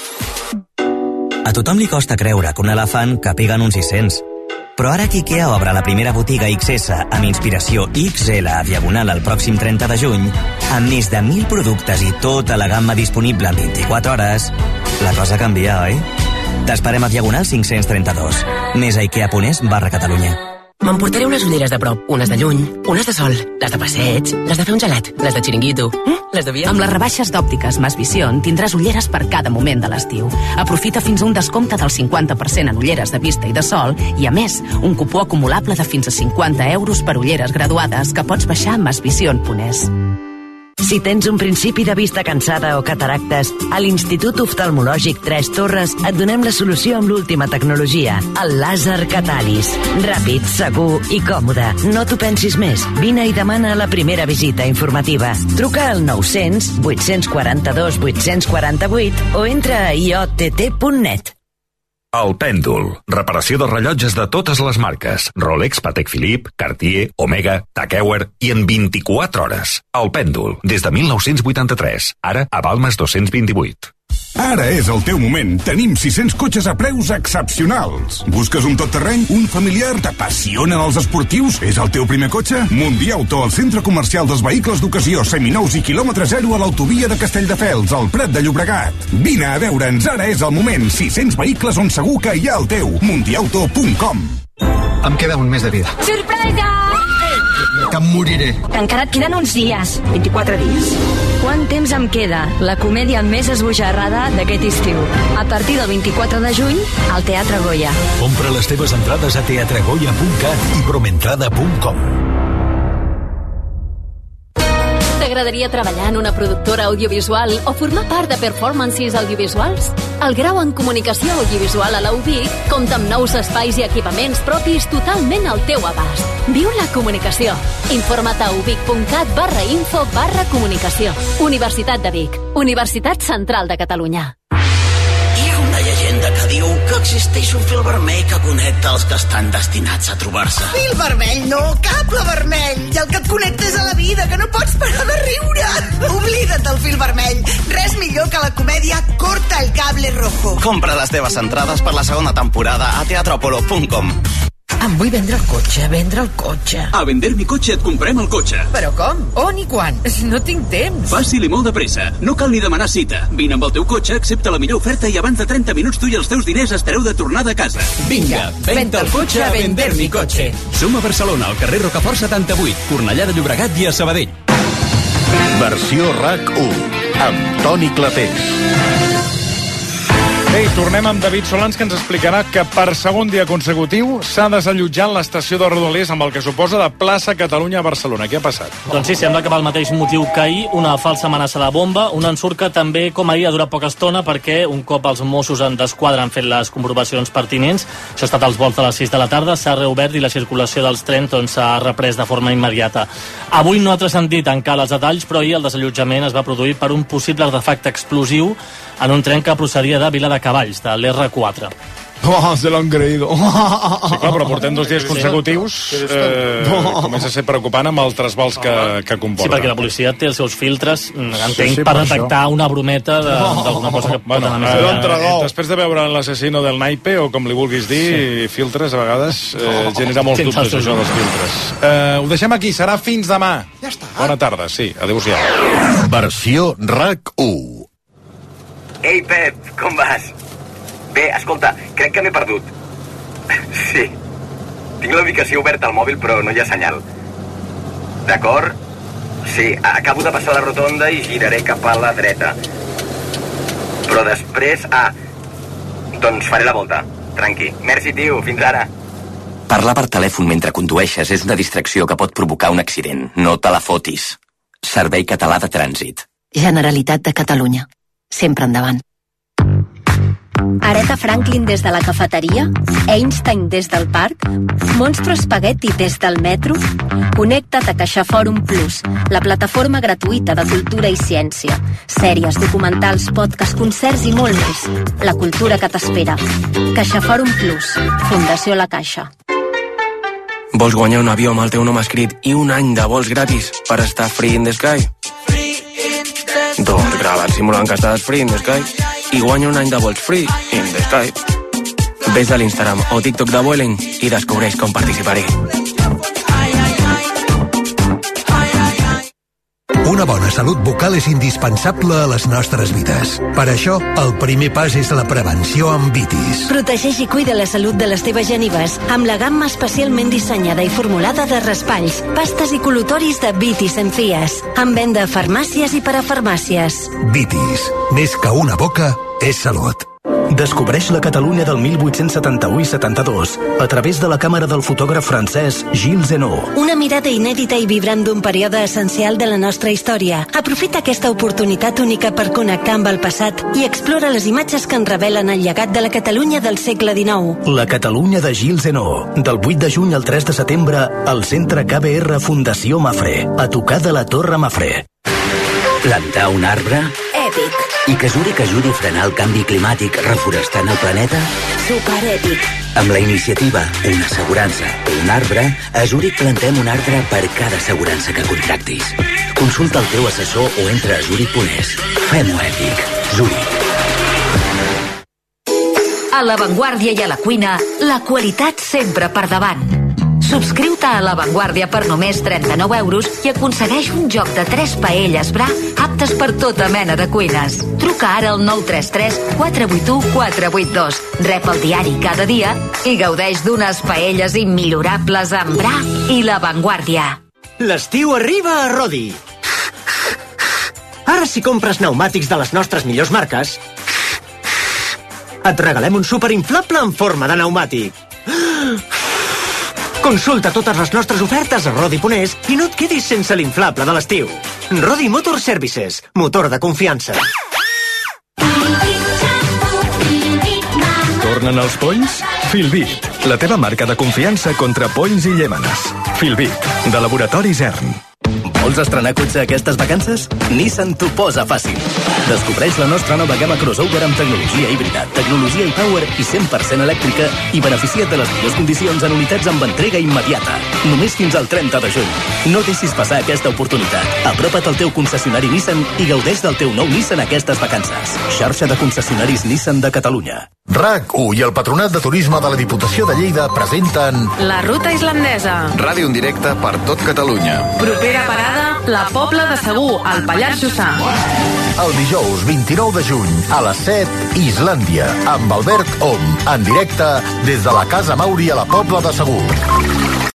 A tothom li costa creure que un elefant capiguen uns sis-cents. Però ara que IKEA obre la primera botiga X S amb inspiració X L a Diagonal el pròxim trenta de juny, amb més de mil productes i tota la gamma disponible en vint-i-quatre hores, la cosa canvia, oi? T'esperem a Diagonal cinc-cents trenta-dos. Més a ikea.es barra Catalunya. M'emportaré unes ulleres de prop, unes de lluny, unes de sol, les de passeig, les de fer un gelat, les de xiringuito, les de viatge. Amb les rebaixes d'òptiques Mas Vision tindràs ulleres per cada moment de l'estiu. Aprofita fins a un descompte del cinquanta per cent en ulleres de vista i de sol i, a més, un cupó acumulable de fins a cinquanta euros per ulleres graduades que pots baixar a masvision punt es. Si tens un principi de vista cansada o cataractes, a l'Institut Oftalmològic Tres Torres et donem la solució amb l'última tecnologia, el làser Catalis. Ràpid, segur i còmode. No t'ho pensis més. Vine i demana la primera visita informativa. Truca al nou-cents vuit-cents quaranta-dos vuit-cents quaranta-vuit o entra a i o te te punt net. El Pèndol. Reparació de rellotges de totes les marques. Rolex, Patek Philippe, Cartier, Omega, Tag Heuer i en vint-i-quatre hores. El Pèndol, des de mil nou-cents vuitanta-tres. Ara a Balmes dos-cents vint-i-vuit. Ara és el teu moment. Tenim sis-cents cotxes a preus excepcionals. Busques un tot-terreny? Un familiar? T'apassionen els esportius? És el teu primer cotxe? Mundiauto, el centre comercial dels vehicles d'ocasió, seminous i quilòmetre zero a l'autovia de Castelldefels, al Prat de Llobregat. Vine a veure'ns, ara és el moment. sis-cents vehicles on segur que hi ha el teu. mundiauto punt com. Em queda un mes de vida. Sorpresa! que em moriré. Que encara et queden uns dies. vint-i-quatre dies. Quant temps em queda? La comèdia més esbojarrada d'aquest estiu. A partir del vint-i-quatre de juny, al Teatre Goya. Compra les teves entrades a teatre goya punt cat i promentrada punt com. T'agradaria treballar en una productora audiovisual o formar part de performances audiovisuals? El grau en comunicació audiovisual a la U B I C compta amb nous espais i equipaments propis totalment al teu abast. Viu la comunicació. Informa't a ubic.cat barra info barra comunicació. Universitat de Vic. Universitat Central de Catalunya. Hi ha una llegenda que diu que existeix un fil vermell que connecta els que estan destinats a trobar-se. Fil vermell, no, cable vermell. I el que et connecta és a la vida, que no pots parar de riure. Oblida't del fil vermell. Res millor que la comèdia Corta el cable rojo. Compra les teves entrades per la segona temporada a teatropolo punt com. Em vull vendre el cotxe, vendre el cotxe. A Vender mi cotxe et comprem el cotxe. Però com? On i quan? No tinc temps. Fàcil i molt de pressa. No cal ni demanar cita. Vine amb el teu cotxe, accepta la millor oferta i abans de trenta minuts tu i els teus diners estareu de tornada a casa. Vinga, venta el cotxe a Vender mi cotxe. Som a Barcelona, al carrer Rocafort setanta-vuit, Cornellà de Llobregat i a Sabadell. Versió RAC u, amb Toni Clapés. Bé, tornem amb David Solans, que ens explicarà que per segon dia consecutiu s'ha desallotjat l'estació de Rodalies amb el que suposa de plaça Catalunya a Barcelona. Què ha passat? Doncs sí, sembla que pel mateix motiu que ahir, una falsa amenaça de bomba, un ensurt que també, com ahir, ha durat poca estona perquè un cop els Mossos en d'Esquadra han fet les comprovacions pertinents, això ha estat als volts de les sis de la tarda, s'ha reobert i la circulació dels trens doncs, s'ha reprès de forma immediata. Avui no ha transcendit encara els detalls, però ahir el desallotjament es va produir per un possible artefacte explosiu en un tren que procedia de Vila de Cavalls, de l'R quatre. Oh, se l'han creído. Sí, clar, però portem dos dies consecutius. Eh, comença a ser preocupant amb els trasbals que, que comporta. Sí, perquè la policia té els seus filtres, entenc, sí, sí, per per detectar això. una brometa d'alguna cosa que bueno, pot anar més. Eh, després de veure l'assassino del naipe, o com li vulguis dir, sí. filtres, a vegades, eh, genera molts Tens dubtes, això dels filtres. Eh, ho deixem aquí, serà fins demà. Ja està. Bona tarda, sí, adéu-siau. Versió RAC u. Ei, Pep, com vas? Bé, escolta, crec que m'he perdut. Sí. Tinc la ubicació oberta al mòbil, però no hi ha senyal. D'acord? Sí, acabo de passar la rotonda i giraré cap a la dreta. Però després... Ah, doncs faré la volta. Tranqui. Merci, tio. Fins ara. Parlar per telèfon mentre condueixes és una distracció que pot provocar un accident. No te la fotis. Servei Català de Trànsit. Generalitat de Catalunya. Sempre endavant. Aretha Franklin des de la cafeteria, Einstein des del parc, Monstro Spaghetti des del metro. Connecta't a CaixaForum Plus, la plataforma gratuïta de cultura i ciència. Sèries, documentals, podcasts, concerts i molt més. La cultura que t'espera. CaixaForum Plus, Fundació La Caixa. Vols guanyar un avió amb el teu nom escrit i un any de vols gratis per estar free in the sky? Doncs grava't simulant que estàs free in the sky i guanya un any de vols free in the sky. Ves a l'Instagram o TikTok de Vueling i descobreix com participar-hi. Una bona salut bucal és indispensable a les nostres vides. Per això, el primer pas és la prevenció amb Vitis. Protegeix i cuida la salut de les teves genives amb la gamma especialment dissenyada i formulada de raspalls, pastes i col·lutoris de Vitis en Fies, amb venda a farmàcies i parafarmàcies. Vitis. Més que una boca, és salut. Descobreix la Catalunya del mil vuit-cents setanta-u i setanta-dos a través de la càmera del fotògraf francès Gilles Zenot. Una mirada inèdita i vibrant d'un període essencial de la nostra història. Aprofita aquesta oportunitat única per connectar amb el passat i explora les imatges que en revelen el llegat de la Catalunya del segle dinou. La Catalunya de Gilles Zenot, del vuit de juny al tres de setembre al Centre K B R Fundació Mafre, a tocar de la Torre Mafre. Plantar un arbre? Èpic. I que Zurich ajudi a frenar el canvi climàtic reforestant el planeta? Superèpic. Amb la iniciativa Una assegurança o un arbre, a Zurich plantem un arbre per cada assegurança que contractis. Consulta el teu assessor o entra a zurich punt es. Fem-ho èpic. Zurich. A l'avantguàrdia i a la cuina, la qualitat sempre per davant. Subscriu-te a La Vanguardia per només trenta-nou euros i aconsegueix un joc de tres paelles Bra aptes per tota mena de cuines. Truca ara al nou tres tres quatre vuit u quatre vuit dos. Rep el diari cada dia i gaudeix d'unes paelles immillorables amb Bra i La Vanguardia. L'estiu arriba a Rodi. Ara, si compres pneumàtics de les nostres millors marques, et regalem un superinflable en forma de pneumàtic. Consulta totes les nostres ofertes a Rodi punt es i no et quedis sense l'inflable de l'estiu. Rodi Motor Services, motor de confiança. Tornen els polls? Filbit, la teva marca de confiança contra polls i llèmenes. Filbit, de Laboratori Zern. Vols estrenar cotxe aquestes vacances? Nissan t'ho posa fàcil. Descobreix la nostra nova gamma crossover amb tecnologia híbrida, tecnologia e-Power i cent per cent elèctrica i beneficia't de les millors condicions en unitats amb entrega immediata. Només fins al trenta de juny. No deixis passar aquesta oportunitat. Apropa't al teu concessionari Nissan i gaudeix del teu nou Nissan aquestes vacances. Xarxa de concessionaris Nissan de Catalunya. RAC u i el Patronat de Turisme de la Diputació de Lleida presenten La Ruta Islandesa. Ràdio en directe per tot Catalunya. Propera parada, la Pobla de Segur, al Pallars Jussà. El dijous vint-i-nou de juny a les set, Islàndia, amb Albert Om, en directe des de la Casa Mauri a la Pobla de Segur.